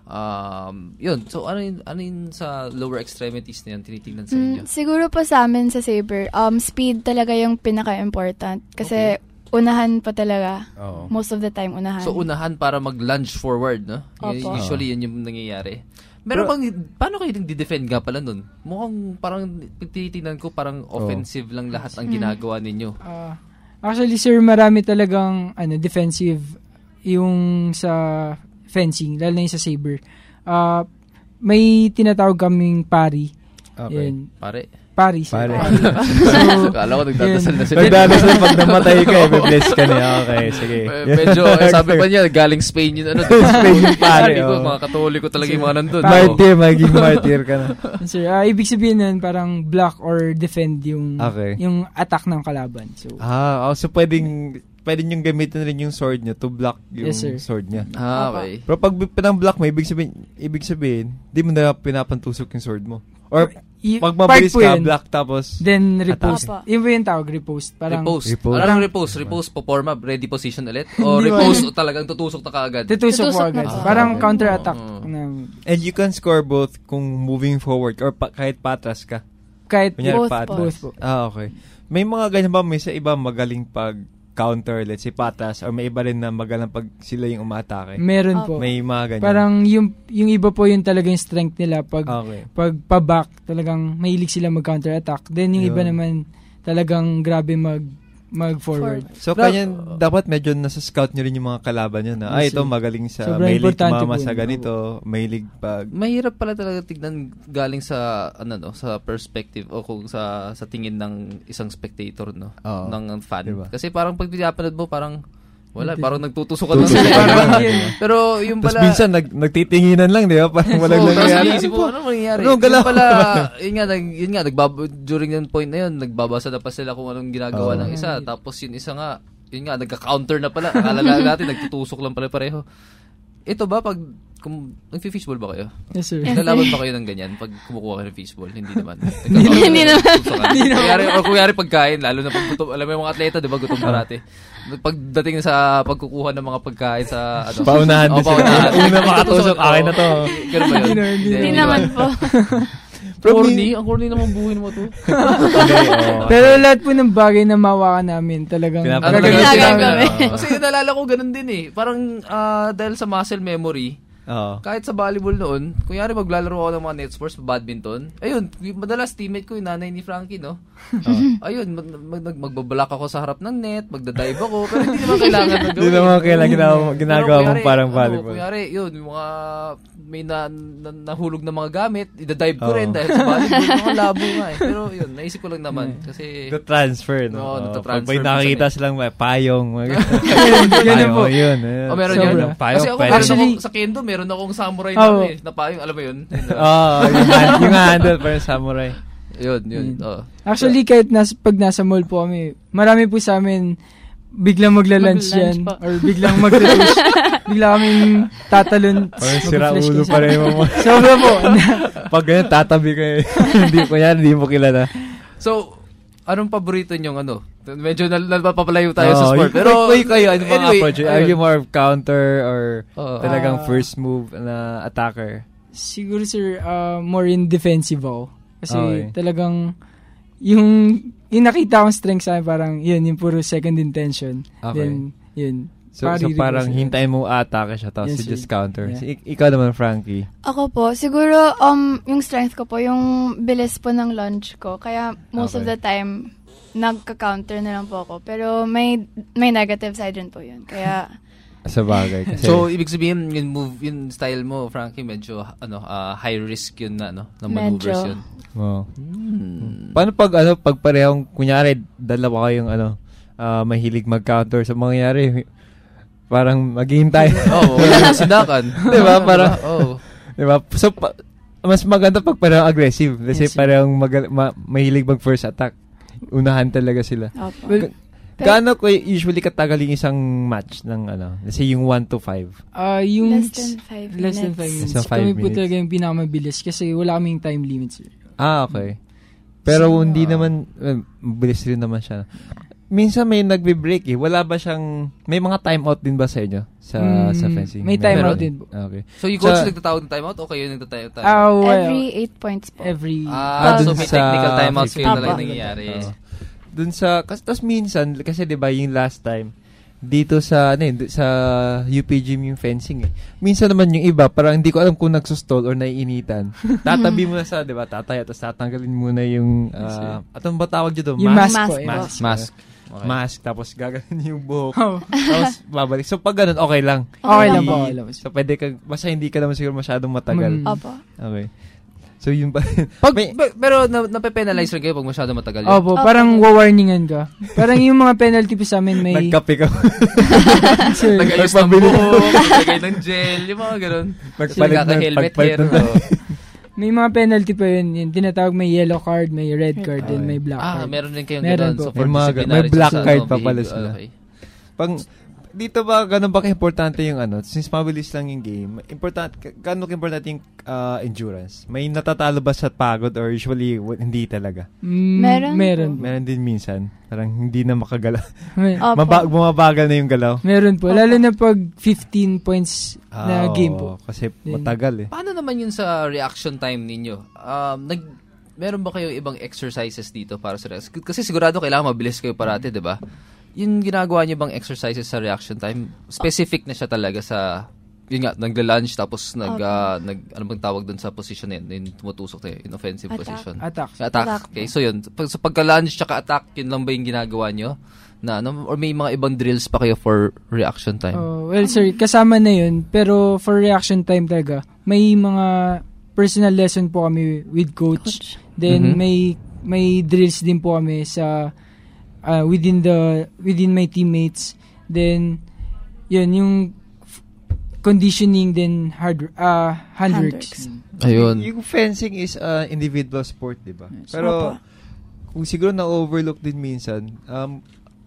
Um, yun. So, ano yung, ano yung sa lower extremities na yan tinitignan sa inyo? Mm, siguro po sa amin sa Saber, um, speed talaga yung pinaka-important. Kasi, okay. unahan pa talaga. Oo. Most of the time, unahan. So, unahan para mag-lunge forward, no? Y- Opo. Usually, yan yung nangyayari. Pero, bang, paano kayo nagdi-defend nga pala nun? Mukhang parang, tinitingnan ko, parang offensive lang lahat ang ginagawa ninyo. Uh, actually, sir, marami talagang ano, defensive yung sa fencing, lalo na yung sa Saber. Uh, may tinatawag kaming pari. Okay. Yan. Pare? Pari. Sir. Pare. So, kala ko nagdadasal na sila. Nagdadasal pag namatay ka, eh, bless ka niya. Okay, sige. Medyo, eh, sabi pa niya, galing Spain yun. Ano, Spain yung pare. ko, Oh. mga Katoliko talaga yung mga nandun. Martyr, magiging martyr ka na. Sir, uh, ibig sabihin nun, parang block or defend yung Okay. yung attack ng kalaban. So, Ah, oh, so pwedeng pwede niyong gamitin rin yung sword niya to block yung Yes, sir. sword niya. Ah, okay. Pero pag pinang-block mo, ibig sabihin, ibig sabihin, di mo na pinapantusok yung sword mo. Or y- pag mabilis part po ka, yun. block tapos Then, repost. Attack. Yun po yung tawag, repost. Parang, Repose. Repose. Ano ang repose? Repose po form up, ready position ulit? O Hindi repose ba? o talagang tutusok na kaagad? tutusok po Tutusok agad. na po. Parang Ah, okay. counter-attack. Oh. ng, and you can score both kung moving forward or pa- kahit patras ka. kahit Kunyari, Both patras. po. both po. Ah, okay. May mga ganyan ba, may sa iba magaling pag counter, let's say patras, or may iba rin na magalang pag sila yung umatake. Meron Ah, po. May mga ganyan. Parang yung yung iba po yung talagang strength nila pag Okay. pag pa-back talagang mahilig sila mag-counter attack. Then yung iba Yun. naman talagang grabe mag mag-forward. So, Pero- kanya dapat medyo nasa scout nyo rin yung mga kalaban nyo na, ay, Yes, ito sir. magaling sa, Sobrang mahilig importante tumama po sa yun. ganito, mahilig pag, Mahirap pala talaga tignan galing sa ano no, sa perspective o kung sa sa tingin ng isang spectator no, Oo. ng fan. Diba? Kasi parang pag pinapanood mo parang wala, Hindi. parang nagtutusok ka lang Tutusok sila. ka lang. Pero yung tapos pala minsan nag, nagtitinginan lang, di ba? Parang walang Oo, tapos nangyayari. iniisip mo, ano mangyayari? Ano, galaw? Yung pala, yun nga, nag, yun nga nagbab during yung point na yun, nagbabasa na pa sila kung anong ginagawa Oo. ng isa. Tapos yung isa nga, yun nga, nagka-counter na pala. Akala lang natin, nagtutusok lang pala pareho. ito ba pag kung nagfi-fishball ba kayo? Yes, sir. Nalalaban ba kayo ng ganyan pag kumukuha kayo ng fishball? Hindi naman. Hindi naman. Kuyari, o kuyari pagkain, lalo na pag gutom, alam mo yung mga atleta, di ba, gutom parati. Pagdating sa pagkukuha ng mga pagkain sa, ano. Paunahan din sila. Una makatusok, akin na to. Ganun ba yun? Hindi naman po. Corny? Ang corny naman buhay mo to. Pero lahat po ng bagay na mawakan namin, talagang gagawin. Kasi nalala ko ganun din eh. Parang dahil sa muscle memory, Uh-huh. kahit sa volleyball noon, kunyari maglalaro ako ng mga net sports, badminton, ayun, madalas teammate ko yung nanay ni Frankie, no? Uh-huh. Ayun, mag, mag, mag, magbabalak ako sa harap ng net, magdadive ako, pero hindi naman kailangan na gawin. Hindi naman kailangan ginagawa, ginagawa mo parang volleyball. Ano, kunyari, yun, yung mga may na, na, nahulog na mga gamit, idadive ko oh. rin dahil sa volleyball, mga labo nga eh. Pero yun, naisip ko lang naman. Kasi the transfer, no? Oo, oh, transfer. Pag may nakakita silang may payong. Ganun po. Yun. Oh, meron yun. Payong, kasi ako, actually, ako, sa Kendo, meron akong samurai oh. na eh. Na payong, alam mo yun? Oo, oh, yung, hand, yung handle parang samurai. Yun, yun. Oh. Actually, kahit nas, pag nasa mall po kami, marami po sa amin biglang magla-lunch yan po. Or biglang mag-touch. Bigla kaming tatalon. Parang sira ulo pa rin mo. Sobra po. Pag ganyan, tatabi kayo. Hindi ko yan, hindi mo kilala. So, anong paborito nyong ano? Medyo napapalayo tayo oh, sa sport. Pero, pero kayo, ano mga anyway, approach? Are you more counter or uh, talagang uh, first move na attacker? Siguro, sir, uh, more in defensive ako. Kasi okay. talagang yung yung nakita kong strength sa akin, parang yun, yung puro second intention. Okay. Then, yun. So, so parang hintayin mo atake siya, tapos yes, just counter. Yeah. So, ik- ikaw naman, Frankie. Ako po, siguro, um, yung strength ko po, yung bilis po ng launch ko. Kaya, most okay. of the time, nagka-counter na lang po ako. Pero, may may negative side rin po yun. Kaya, sa bagay. Kasi so, ibig sabihin, yung move, yung style mo, Frankie, medyo, ano, uh, high risk yun na, ano, na maneuvers yun. Oh. Hmm. Paano pag ano pag parehong kunyari dalawa kayong ano uh, mahilig mag-counter sa so, mangyayari parang maghihintay. Oo, oh, sindakan. 'Di ba? Parang oh. 'Di ba? So pa, mas maganda pag parehong aggressive kasi yes, parehong mag- ma- mahilig mag first attack. Unahan talaga sila. Okay. Ga- Gaano ko usually katagal yung isang match ng ano? Let's say yung one to five. Ah, uh, yung less than five minutes. Less than five minutes. Less than five Kami minutes. po talaga yung pinakamabilis kasi wala kaming time limits. Ah, okay. Pero so, hindi uh, naman, uh, bilis rin naman siya. Minsan may nagbe-break eh. Wala ba siyang, may mga timeout din ba sa inyo? Sa mm, sa fencing? May timeout din. Okay. So, yung coach so, nagtatawag ng timeout o kayo nagtatawag ng timeout? Uh, well, every eight points po. Every, ah, so may technical timeout kayo na lang nangyayari. Uh, dun sa, kasi tas minsan, kasi diba yung last time, dito sa, ano eh, sa U P Gym yung fencing eh. Minsan naman yung iba, parang hindi ko alam kung nagsusstall or naiinitan. Tatabi mo na sa, diba, tataya, tapos tatanggalin mo na yung, uh, atong ba tawag dito? Yung mask, mask po. Mask. Mask. mask. Okay. Mask, tapos gaganin yung buhok. Oh. Tapos babalik. So pag ganun, okay lang. Okay lang po. Okay lang. So pwede ka, basta hindi ka naman siguro masyadong matagal. Mm. Opo. Okay. So yun ba? Pag, may, pero na, nape-penalize rin kayo pag masyado matagal yun? Opo, parang wawarningan ka. Parang yung mga penalty po sa amin may... Nagkape ka. Nag-ayos ng buhok, nagay ng gel, yung mga ganun. Magpalit ng helmet may mga penalty pa yun. Yung tinatawag may yellow card, may red card, okay. Then may black ah, card. Ah, meron din kayong meron ganun. So, may, mga, may black card pa pala sila. Okay. Pang... Dito ba, gano'n ba ka-importante yung ano? Since mabilis lang yung game, important, gano'n ka-importante yung uh, endurance? May natatalo ba sa pagod or usually hindi talaga? Mm, meron. Meron. Meron din minsan. Parang hindi na makagalaw. Maba- bumabagal na yung galaw. Meron po. Opo. Lalo na pag fifteen points ah, na oh, game po. Kasi din. Matagal eh. Paano naman yun sa reaction time ninyo? Um, nag, meron ba kayong ibang exercises dito para sa reaction? Kasi sigurado kailangan mabilis kayo parati, di ba? Yung ginagawa niyo bang exercises sa reaction time, specific na siya talaga sa, yun nga, nagla-lunge tapos nag, okay. uh, nag ano bang tawag doon sa position na yun, yung tumutusok tayo, in offensive attack. position. Attack. Attack. Attack. Okay, so yun, pag, so pagka-lunge tsaka attack, yun lang ba yung ginagawa niyo? Na, ano, or may mga ibang drills pa kayo for reaction time? Oh, well, sir, kasama na yun, pero for reaction time talaga, may mga personal lesson po kami with coach. coach. Then, mm-hmm. may may drills din po kami sa Uh, within the within my teammates, then yun yung f- conditioning, then hard uh handworks. Ayun. Yung fencing is uh, individual sport, di ba? Yes. Pero kung siguro na overlook din minsan, um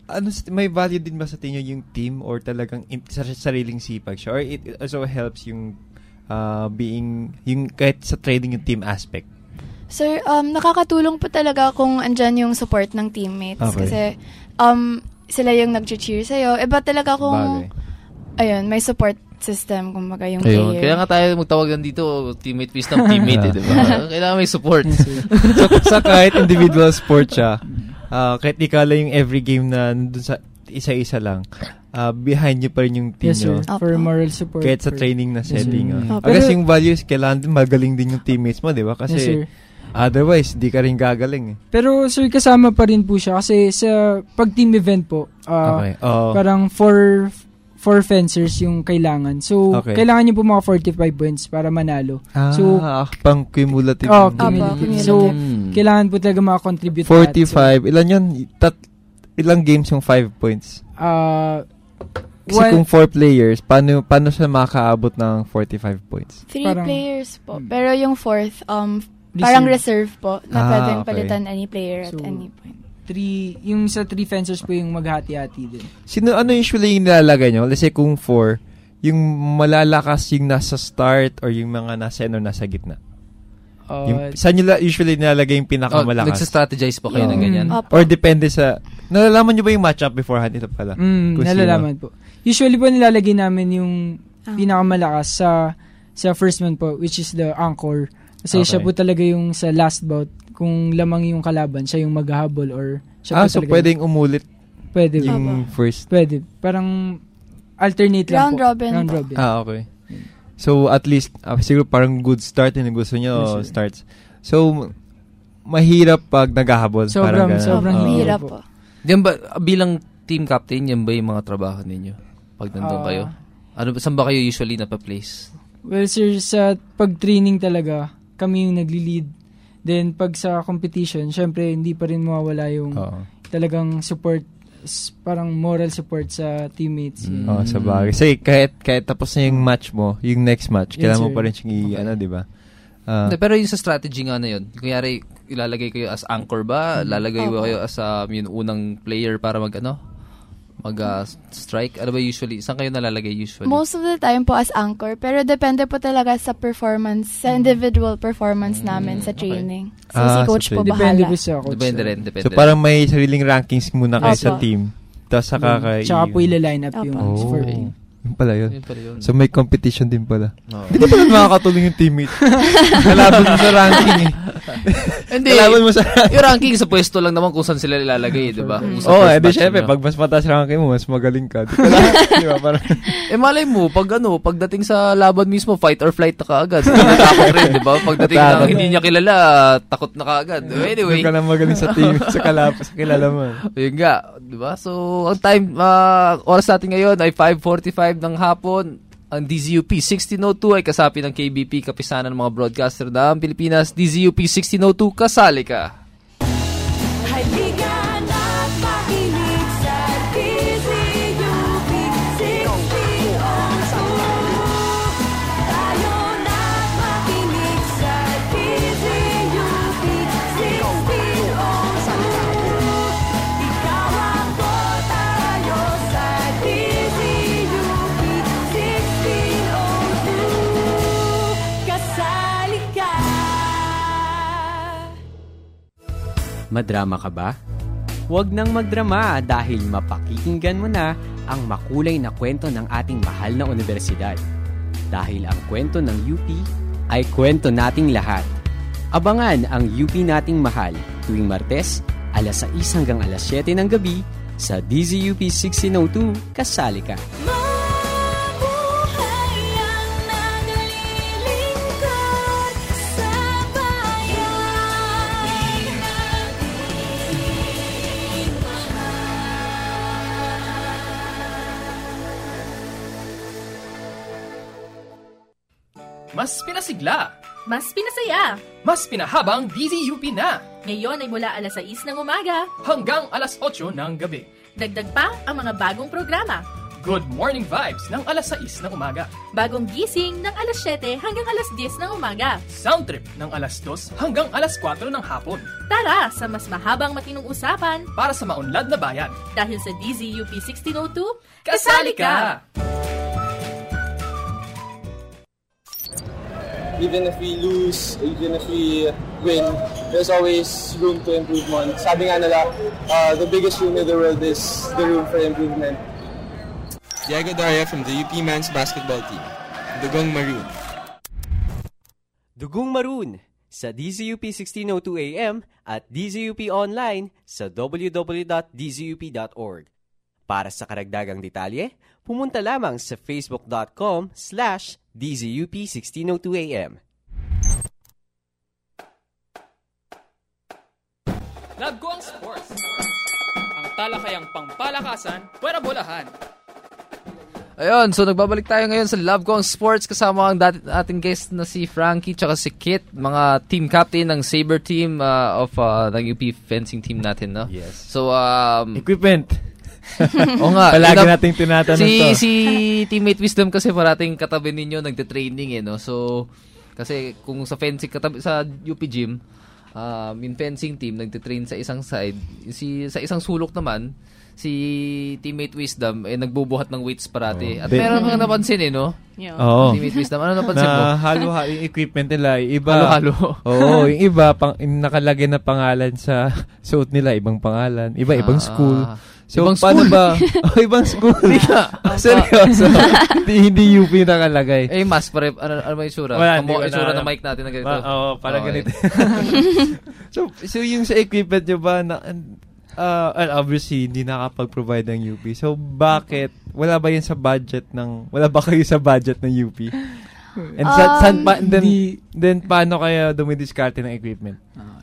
ano, may value din ba sa tingin yung team or talagang in, sa sariling sipag siya? Or it, it also helps yung uh, being, yung kahit sa trading yung team aspect? Sir, um, nakakatulong po talaga kung andyan yung support ng teammates. Okay. Kasi um, sila yung nag-cheer sa'yo. Iba talaga kung, Bagay. ayun, may support system, kumbaga yung Ayun, player. Kaya nga tayo magtawagan dito, teammate face ng teammate, eh, di ba? Kailangan may support. so, sa kahit individual sport siya, uh, kahit ikala yung every game na nandun sa isa-isa lang, uh, behind nyo pa rin yung team yes, nyo. Sir. For moral support. Kahit sa training na setting. Yes, uh. Agas yung values, kailangan din magaling din yung teammates mo, di ba? Kasi, yes, otherwise, di ka rin gagaling. Eh. Pero, sir, kasama pa rin po siya. Kasi sa pag-team event po, uh, okay. uh, parang four, four fencers yung kailangan. So, okay. kailangan nyo po mga forty-five points para manalo. Ah, so, pang cumulative. Oh, cumulative. So, hmm. kailangan po talaga makakontribute. forty-five. So, ilan yun? Tat, ilang games yung five points? Ah, uh, Kasi one, kung four players, paano paano siya makakaabot ng forty-five points? Three parang, players po. Pero yung fourth, um, parang reserve po na ah, pwedeng okay. palitan any player so, at any point. Three, yung sa three fencers po yung maghati-hati din. Sino, ano usually yung nilalagay nyo? Let's say kung four, yung malalakas yung nasa start or yung mga nasa ano, nasa gitna? Uh, yung, saan nyo usually nilalagay yung pinakamalakas? Oh, nagsa-strategize po kayo yeah. ng ganyan? Mm. Or depende sa, nalalaman nyo ba yung matchup beforehand? Ito pala. Mm, nalalaman sino? Po. Usually po nilalagay namin yung ah. pinakamalakas sa sa first man po, which is the anchor. Kasi okay. siya po talaga yung sa last bout, kung lamang yung kalaban, siya yung maghahabol or siya ah, po so pwedeng yung, umulit pwede yung Aba. first? Pwede. Parang alternate lang round po. Robin round robin. Ah, okay. So, at least, uh, siguro parang good start yung gusto nyo yes, starts. So, mahirap pag naghahabol. Sobrang, parang sobrang uh, mahirap po. Yan ba, bilang team captain, yan ba yung mga trabaho ninyo? Pag nandun uh, kayo? Ano, saan ba kayo usually napa-place? Well, sir, sa pag-training talaga, kami yung nagli-lead. Then, pag sa competition, syempre, hindi pa rin mawawala yung uh-huh. talagang support, parang moral support sa teammates. Mm. Oh, sa bagay. Kasi kahit, kahit tapos na yung match mo, yung next match, yes, kailangan mo pa rin siyang i- okay. ano, di ba? Uh, pero yung sa strategy nga na yun, kunyari, ilalagay kayo as anchor ba? Lalagay uh-huh. kayo as uh, yung unang player para mag, ano? mag-strike? Uh, ano ba usually? Saan kayo nalalagay usually? Most of the time po as anchor. Pero depende po talaga sa performance, sa individual performance mm, namin sa training. Okay. So, ah, si coach so po bahala. Depende po sa coach. Depende rin. Depende so, parang may sariling rankings muna kayo sa team. Tapos saka kayo... Tsaka po ila-line up yung oh. for Yung pala yun. Yun pala yun. So, may competition din pala. Hindi no. pala makakatulong yung teammate. Kalaban mo sa ranking eh. Hindi. Kalaban mo sa ranking. Yung ranking sa pwesto lang naman kung saan sila ilalagay, di ba? Oo, oh, edi syempre, pag mas mataas ranking mo, mas magaling ka. Di ba? Parang... eh, malay mo, pag ano, pagdating sa laban mismo, fight or flight na kaagad. Takot rin, di ba? Pagdating na hindi niya kilala, takot na kaagad. Anyway. Doon ka lang magaling sa team, sa kalap, sa kilala mo. Yun nga, di ba? So, ang time, uh, oras natin ngayon ay five forty-five ng hapon. Ang D Z U P sixteen oh two ay kasapi ng K B P, kapisanan ng mga broadcaster ng Pilipinas. D Z U P sixteen oh two, kasali ka. Madrama ka ba? Huwag nang magdrama dahil mapakikinggan mo na ang makulay na kwento ng ating mahal na universidad. Dahil ang kwento ng U P ay kwento nating lahat. Abangan ang U P nating mahal tuwing Martes, alas sais hanggang alas siyete ng gabi sa D Z U P sixteen oh two, kasali ka. Mas pinasigla. Mas pinasaya. Mas pinahabang D Z U P na. Ngayon ay mula alas sais ng umaga hanggang alas otso ng gabi. Dagdag pa ang mga bagong programa. Good morning vibes ng alas sais ng umaga. Bagong gising ng alas siyete hanggang alas diyes ng umaga. Sound trip ng alas dos hanggang alas kwatro ng hapon. Tara sa mas mahabang matinong usapan para sa maunlad na bayan. Dahil sa D Z U P sixteen oh two, kasali ka! Even if we lose, even if we win, there's always room to improvement. Sabi nga nila, uh, the biggest room in the world is the room for improvement. Diego Daria from the U P Men's Basketball Team. Dugong Maroon. Dugong Maroon sa D Z U P sixteen oh two A M at D Z U P online sa w w w dot d z u p dot org. Para sa karagdagang detalye, pumunta lamang sa facebook.com slash DZUP1602AM. Love ko ang sports. Ang talakayang pangpalakasan, pwera bolahan. Ayun, so nagbabalik tayo ngayon sa Love Ko ang Sports kasama ang dati, ating guest na si Frankie tsaka si Kit, mga team captain ng Saber team uh, of uh, ng U P fencing team natin, no? Yes. So, um... equipment. O nga. Palagi ina- nating tinatanong si, to. Si Teammate Wisdom kasi parating katabi ninyo, nagte-training eh, no? So, kasi kung sa fencing, katabi, sa U P gym, um, yung fencing team, nagte-train sa isang side. Si, sa isang sulok naman, si Teammate Wisdom eh nagbubuhat ng weights parati. Oh. At meron kang napansin eh, no? Yeah. Oo. Teammate Wisdom, ano napansin mo? Na halo-halo yung equipment nila, iba. Halo-halo. Oo, yung iba pang yung nakalagay na pangalan sa suit nila, ibang pangalan, iba ibang school. Ah, so ibang paano school ba? Oh, ibang school. Seryoso. hindi hindi U P nakalagay. Eh mas pare ano ano ba itsura? Kamo itsura ng mic natin na ganito. Oo, oh, parang okay. Ganito. so so yung sa equipment nyo ba na Uh, and obviously, hindi nakapag-provide ng U P. So, bakit? Wala ba yan sa budget ng... Wala ba kayo sa budget ng U P? And um, sa, san, pa, then, di, then, paano kaya dumidiskarte ng equipment?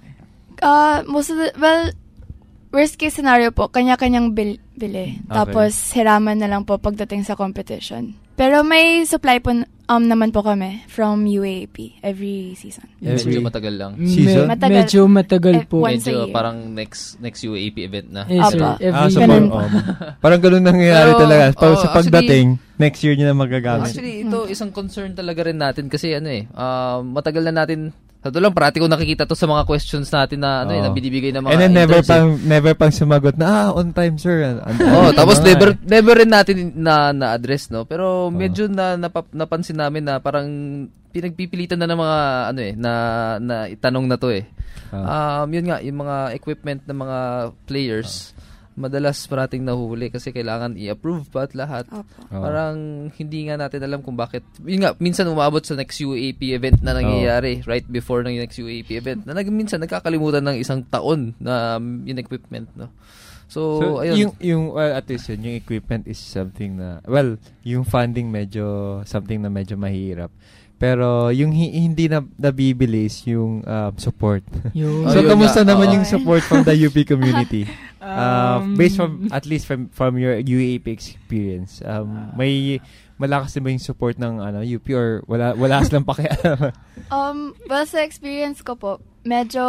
Uh, most of the... Well, worst case scenario po, kanya-kanyang bil, bili. Okay. Tapos, hiraman na lang po pagdating sa competition. Pero may supply po um, naman po kami from U A P every season. Every, medyo matagal lang. Season? Matagal, medyo matagal po. Eh, medyo parang next next U A P event na. Yes, sir. Ah, so parang, um, parang ganun nangyayari talaga. Pag, oh, sa pagdating, actually, next year nyo na magagamit. Actually, ito isang concern talaga rin natin kasi ano eh, uh, matagal na natin. Sa ito lang, parati ko nakikita to sa mga questions natin na, ano, oh. eh, na binibigay ng mga and then never pang, eh. never pang sumagot na, ah, on time, sir. Oh, tapos never, never rin natin na, na-address, no? Pero medyo oh. na, napap, napansin namin na parang pinagpipilitan na ng mga, ano eh, na, na itanong na to eh. Oh. Um, yun nga, yung mga equipment ng mga players, oh. madalas parating nahuhuli kasi kailangan i-approve pa at lahat. Oh. Parang hindi nga natin alam kung bakit. Yun nga, minsan umabot sa next U A P event na nangyayari oh. right before ng next U A P event na nag, minsan nagkakalimutan ng isang taon na um, yung equipment, no? So, so ayun. Yung, yung well, at least yun, yung equipment is something na, well, yung funding medyo, something na medyo mahirap. Pero yung hi- hindi na nabibili is yung um, support. so, oh, kamusta na, naman oh. yung support from the U P community? Uh, um, based from, at least from from your U A P experience, um, may malakas na ba yung support ng ano, U P or wala, wala silang pakialam? um, well, sa experience ko po, medyo,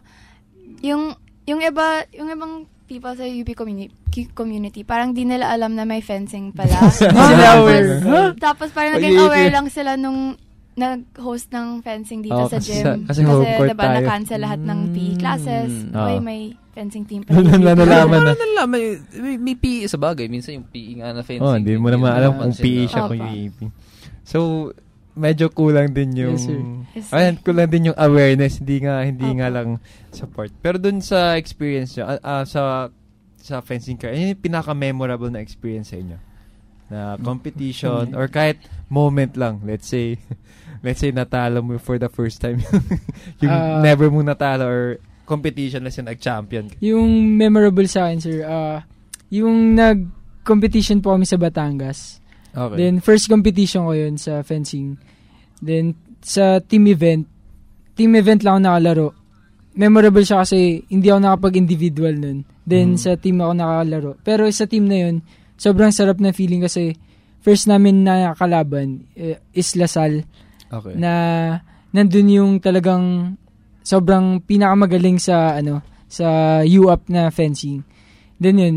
yung, yung iba, yung ibang people sa U P community, community parang di nila alam na may fencing pala. Sila aware. Tapos, tapos parang naging aware lang sila nung nag-host ng fencing dito oh, sa gym. Kasi, kasi, kasi diba, na-cancel lahat ng P E classes. Mm. May, may fencing team pa. Nalalaman na. May, may, may P E sa bagay. Minsan yung P E nga na fencing. Oh, hindi mo naman alam kung P E siya kung U A P. So, medyo kulang din yung... Yes, sir. Yes, sir. Ayan, kulang din yung awareness. Hindi nga hindi okay. nga lang support. Pero dun sa experience nyo, uh, uh, sa sa fencing career, ano yung pinaka-memorable na experience sa inyo? Na competition or kahit moment lang. Let's say... Let's say natalo mo for the first time. yung uh, never mo natalo or competition na siya nag-champion. Yung memorable sa akin, sir, uh, yung nag-competition po kami sa Batangas. Okay. Then, first competition ko yun sa fencing. Then, sa team event, team event lang ako nakalaro. Memorable siya kasi hindi ako nakapag-individual nun. Then, mm. sa team ako nakalaro. Pero sa team na yun, sobrang sarap na feeling kasi first namin na kalaban uh, is Lasal. Okay. Na nandun yung talagang sobrang pinakamagaling sa ano sa U A P na fencing. Then yun,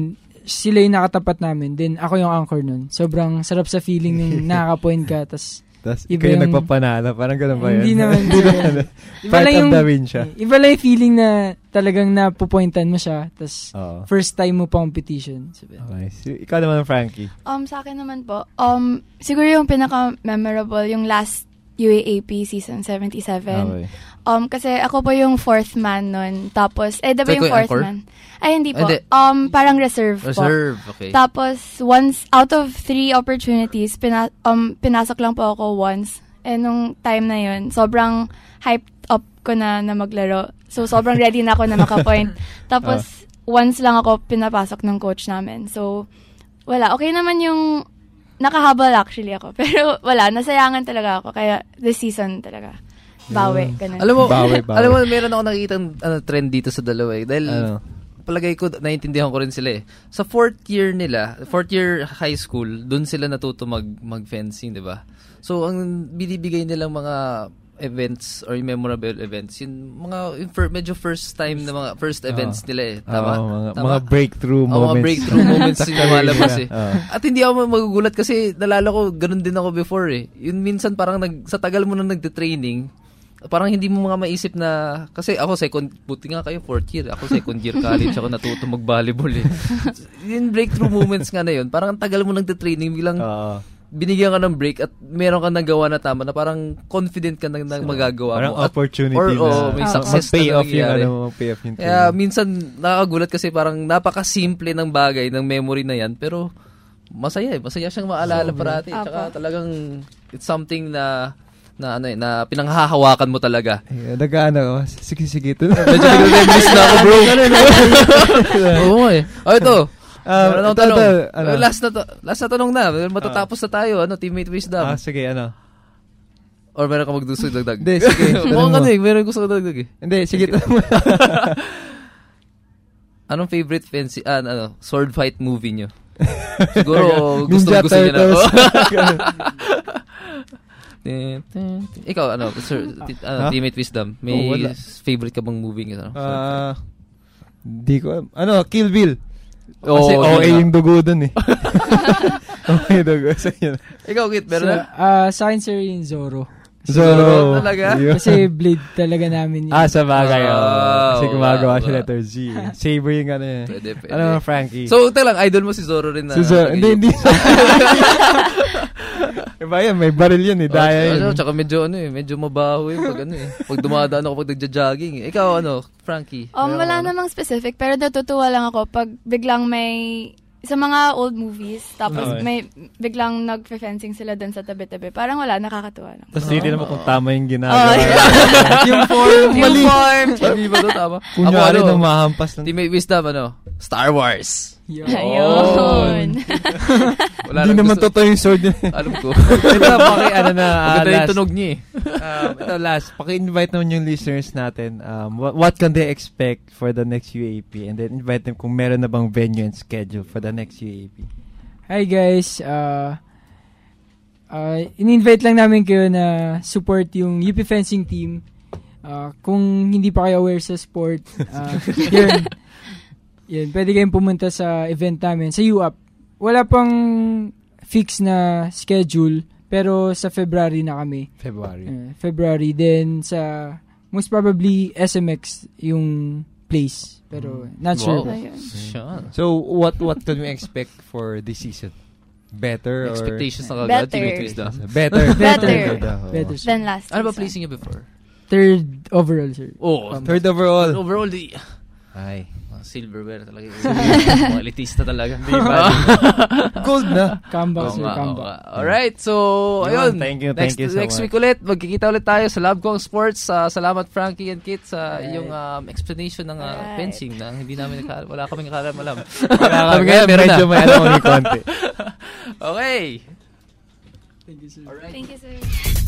sila yung nakatapat namin. Then, ako yung anchor nun. Sobrang sarap sa feeling nung nakaka-point ka. Tapos, Tapos ikaw yung nagpapanalo. Parang ganun ba yun? Hindi naman. Iba lang yung, iba lang yung feeling na talagang napupointan mo siya. Tapos, oh. first time mo pa competition. Okay. So, ikaw naman, Frankie. Um, sa akin naman po, um, siguro yung pinaka-memorable, yung last U A A P season seventy-seven. Okay. Um, kasi ako po yung fourth man nun. Tapos, eh, diba yung fourth anchor? Man? Ay, hindi po. Hindi. Um, parang reserve, reserve po. Reserve, okay. Tapos, once, out of three opportunities, pina, um, pinasok lang po ako once. Eh, nung time na yun, sobrang hyped up ko na na maglaro. So, sobrang ready na ako na makapoint. Tapos, uh. once lang ako pinapasok ng coach namin. So, wala. Okay naman yung nakahabol actually ako. Pero, wala. Nasayangan talaga ako. Kaya, this season talaga. Bawi, ganun. Alam mo, bawi, bawi. Alam mo, meron ako nakikita ano, trend dito sa dalawa eh. Dahil, ano? Palagay ko, naiintindihan ko rin sila eh. Sa fourth year nila, fourth year high school, dun sila natuto mag, mag-fencing, di ba? So, ang binibigay nilang mga events or memorable events, yung mga yung fir- medyo first time na mga first events oh. nila eh. Tama? Oh, mga, Tama? mga breakthrough oh, moments. Mga breakthrough moments yung lumalabas eh. Oh. At hindi ako magugulat kasi nalala ko, ganun din ako before eh. Yun minsan parang nag, sa tagal mo na nagte-training, parang hindi mo mga maisip na, kasi ako second, buti nga kayo fourth year, ako second year college, ako natuto mag-volleyball eh. Yung breakthrough moments nga na yun, parang tagal mo nagte-training, bilang uh, binigyan ka ng break at meron ka nagawa na tama na parang confident ka na, na so, magagawa parang mo. Parang opportunity or, na. Oh, may success pay na off yung, ano, pay off yung kaya minsan nakakagulat kasi parang napaka-simple ng bagay, ng memory na yan, pero masaya eh. Masaya siyang maalala so, parati. Tsaka talagang it's something na na ano eh, na pinanghahawakan mo talaga. Ay, nag-ano, sige sige ito. Medyo nag-remiss na ako, bro. Oo eh. Oh, ito. Um, ano ito, tanong? Ito, ano? Last na to, last na tanong na. Matatapos na tayo. Ano, teammate wisdom. Ah, sige, ano? Or meron ka magduso dagdag? Hindi, sige. Mukhang ano eh, meron gusto ko dagdag eh. Hindi, sige. Anong favorite fancy, ah, ano, sword fight movie nyo? Siguro gusto gusto niyo na. Ikaw, ano, sir, t- ano huh? teammate wisdom, may oh, favorite ka bang movie? Ano? Uh, di ko, ano, Kill Bill. Oh, kasi O A yung dugo dun eh. O A dugo. So, yun. Ikaw, Kit, meron so, na? Uh, sa akin, sir, yung Zoro. Zoro. Zoro talaga? Kasi blade talaga namin yun. Ah, sa bagay. Oh. Oh. Kasi gumagawa siya letter Z. Saber yung ano eh. Pwede, pwede. Ano, Frankie? So, ito lang, idol mo si Zoro rin na. Si Zoro. Hindi, hindi. Iba yan, may baril yan eh. Daya oh, yun. Tsaka medyo ano eh, medyo mabaho eh. Pag ano eh. Pag dumadaan ako pag nagja-jogging eh. Ikaw ano, Frankie? Um, wala ano? namang specific, pero natutuwa lang ako pag biglang may, sa mga old movies, tapos okay. may biglang nag-fencing sila dun sa tabi-tabi. Parang wala, nakakatuwa lang. Tapos hindi oh. naman kung tama yung ginagawa. Oh, yung form. Yung form. Hindi ba ito tama? Kung nyo ano, nang mahampas. Teammate wisdom, ano? Star Wars. Yun. Ayun. Hindi naman gusto. Totoo yung sword niya. Alam ko. Ito, paki, ano na, uh, maganda yung tunog niya eh. um, ito, last, paki-invite naman yung listeners natin. Um, what, what can they expect for the next U A P? And then invite them kung meron na bang venue and schedule for the next U A P. Hi guys, uh, uh, in-invite lang namin kayo na support yung U P fencing team. Uh, kung hindi pa kayo aware sa sport, uh, yun, yun, pwede kayong pumunta sa event namin, sa U A P. Wala pang fix na schedule, pero sa February na kami. February. Uh, February. Then, sa, most probably, S M X yung place. Pero, not sure. Wow. Sure. So, what what can we expect for this season? Better or? Expectations na kagad? Better. Better. Better. Better. Than last Ano ba placing niyo before? Third overall, sir. Oh, um, third overall. Third overall, di. Ay. Silverware talaga. Mga elitista talaga. Diba? Gold na. Comeback, oh, sir. Ma, Comeback. Oh, alright, so, ayun. Thank you, next, thank you so Next much. week ulit, magkikita ulit tayo sa Lab Kong Sports. Uh, salamat, Frankie and Kit, sa right. iyong um, explanation ng uh, right. fencing na hindi namin nakala, wala kaming nakalaman. Kami ngayon, medyo may alam kami konti. Okay. Thank you, sir. Alright. Thank you, sir.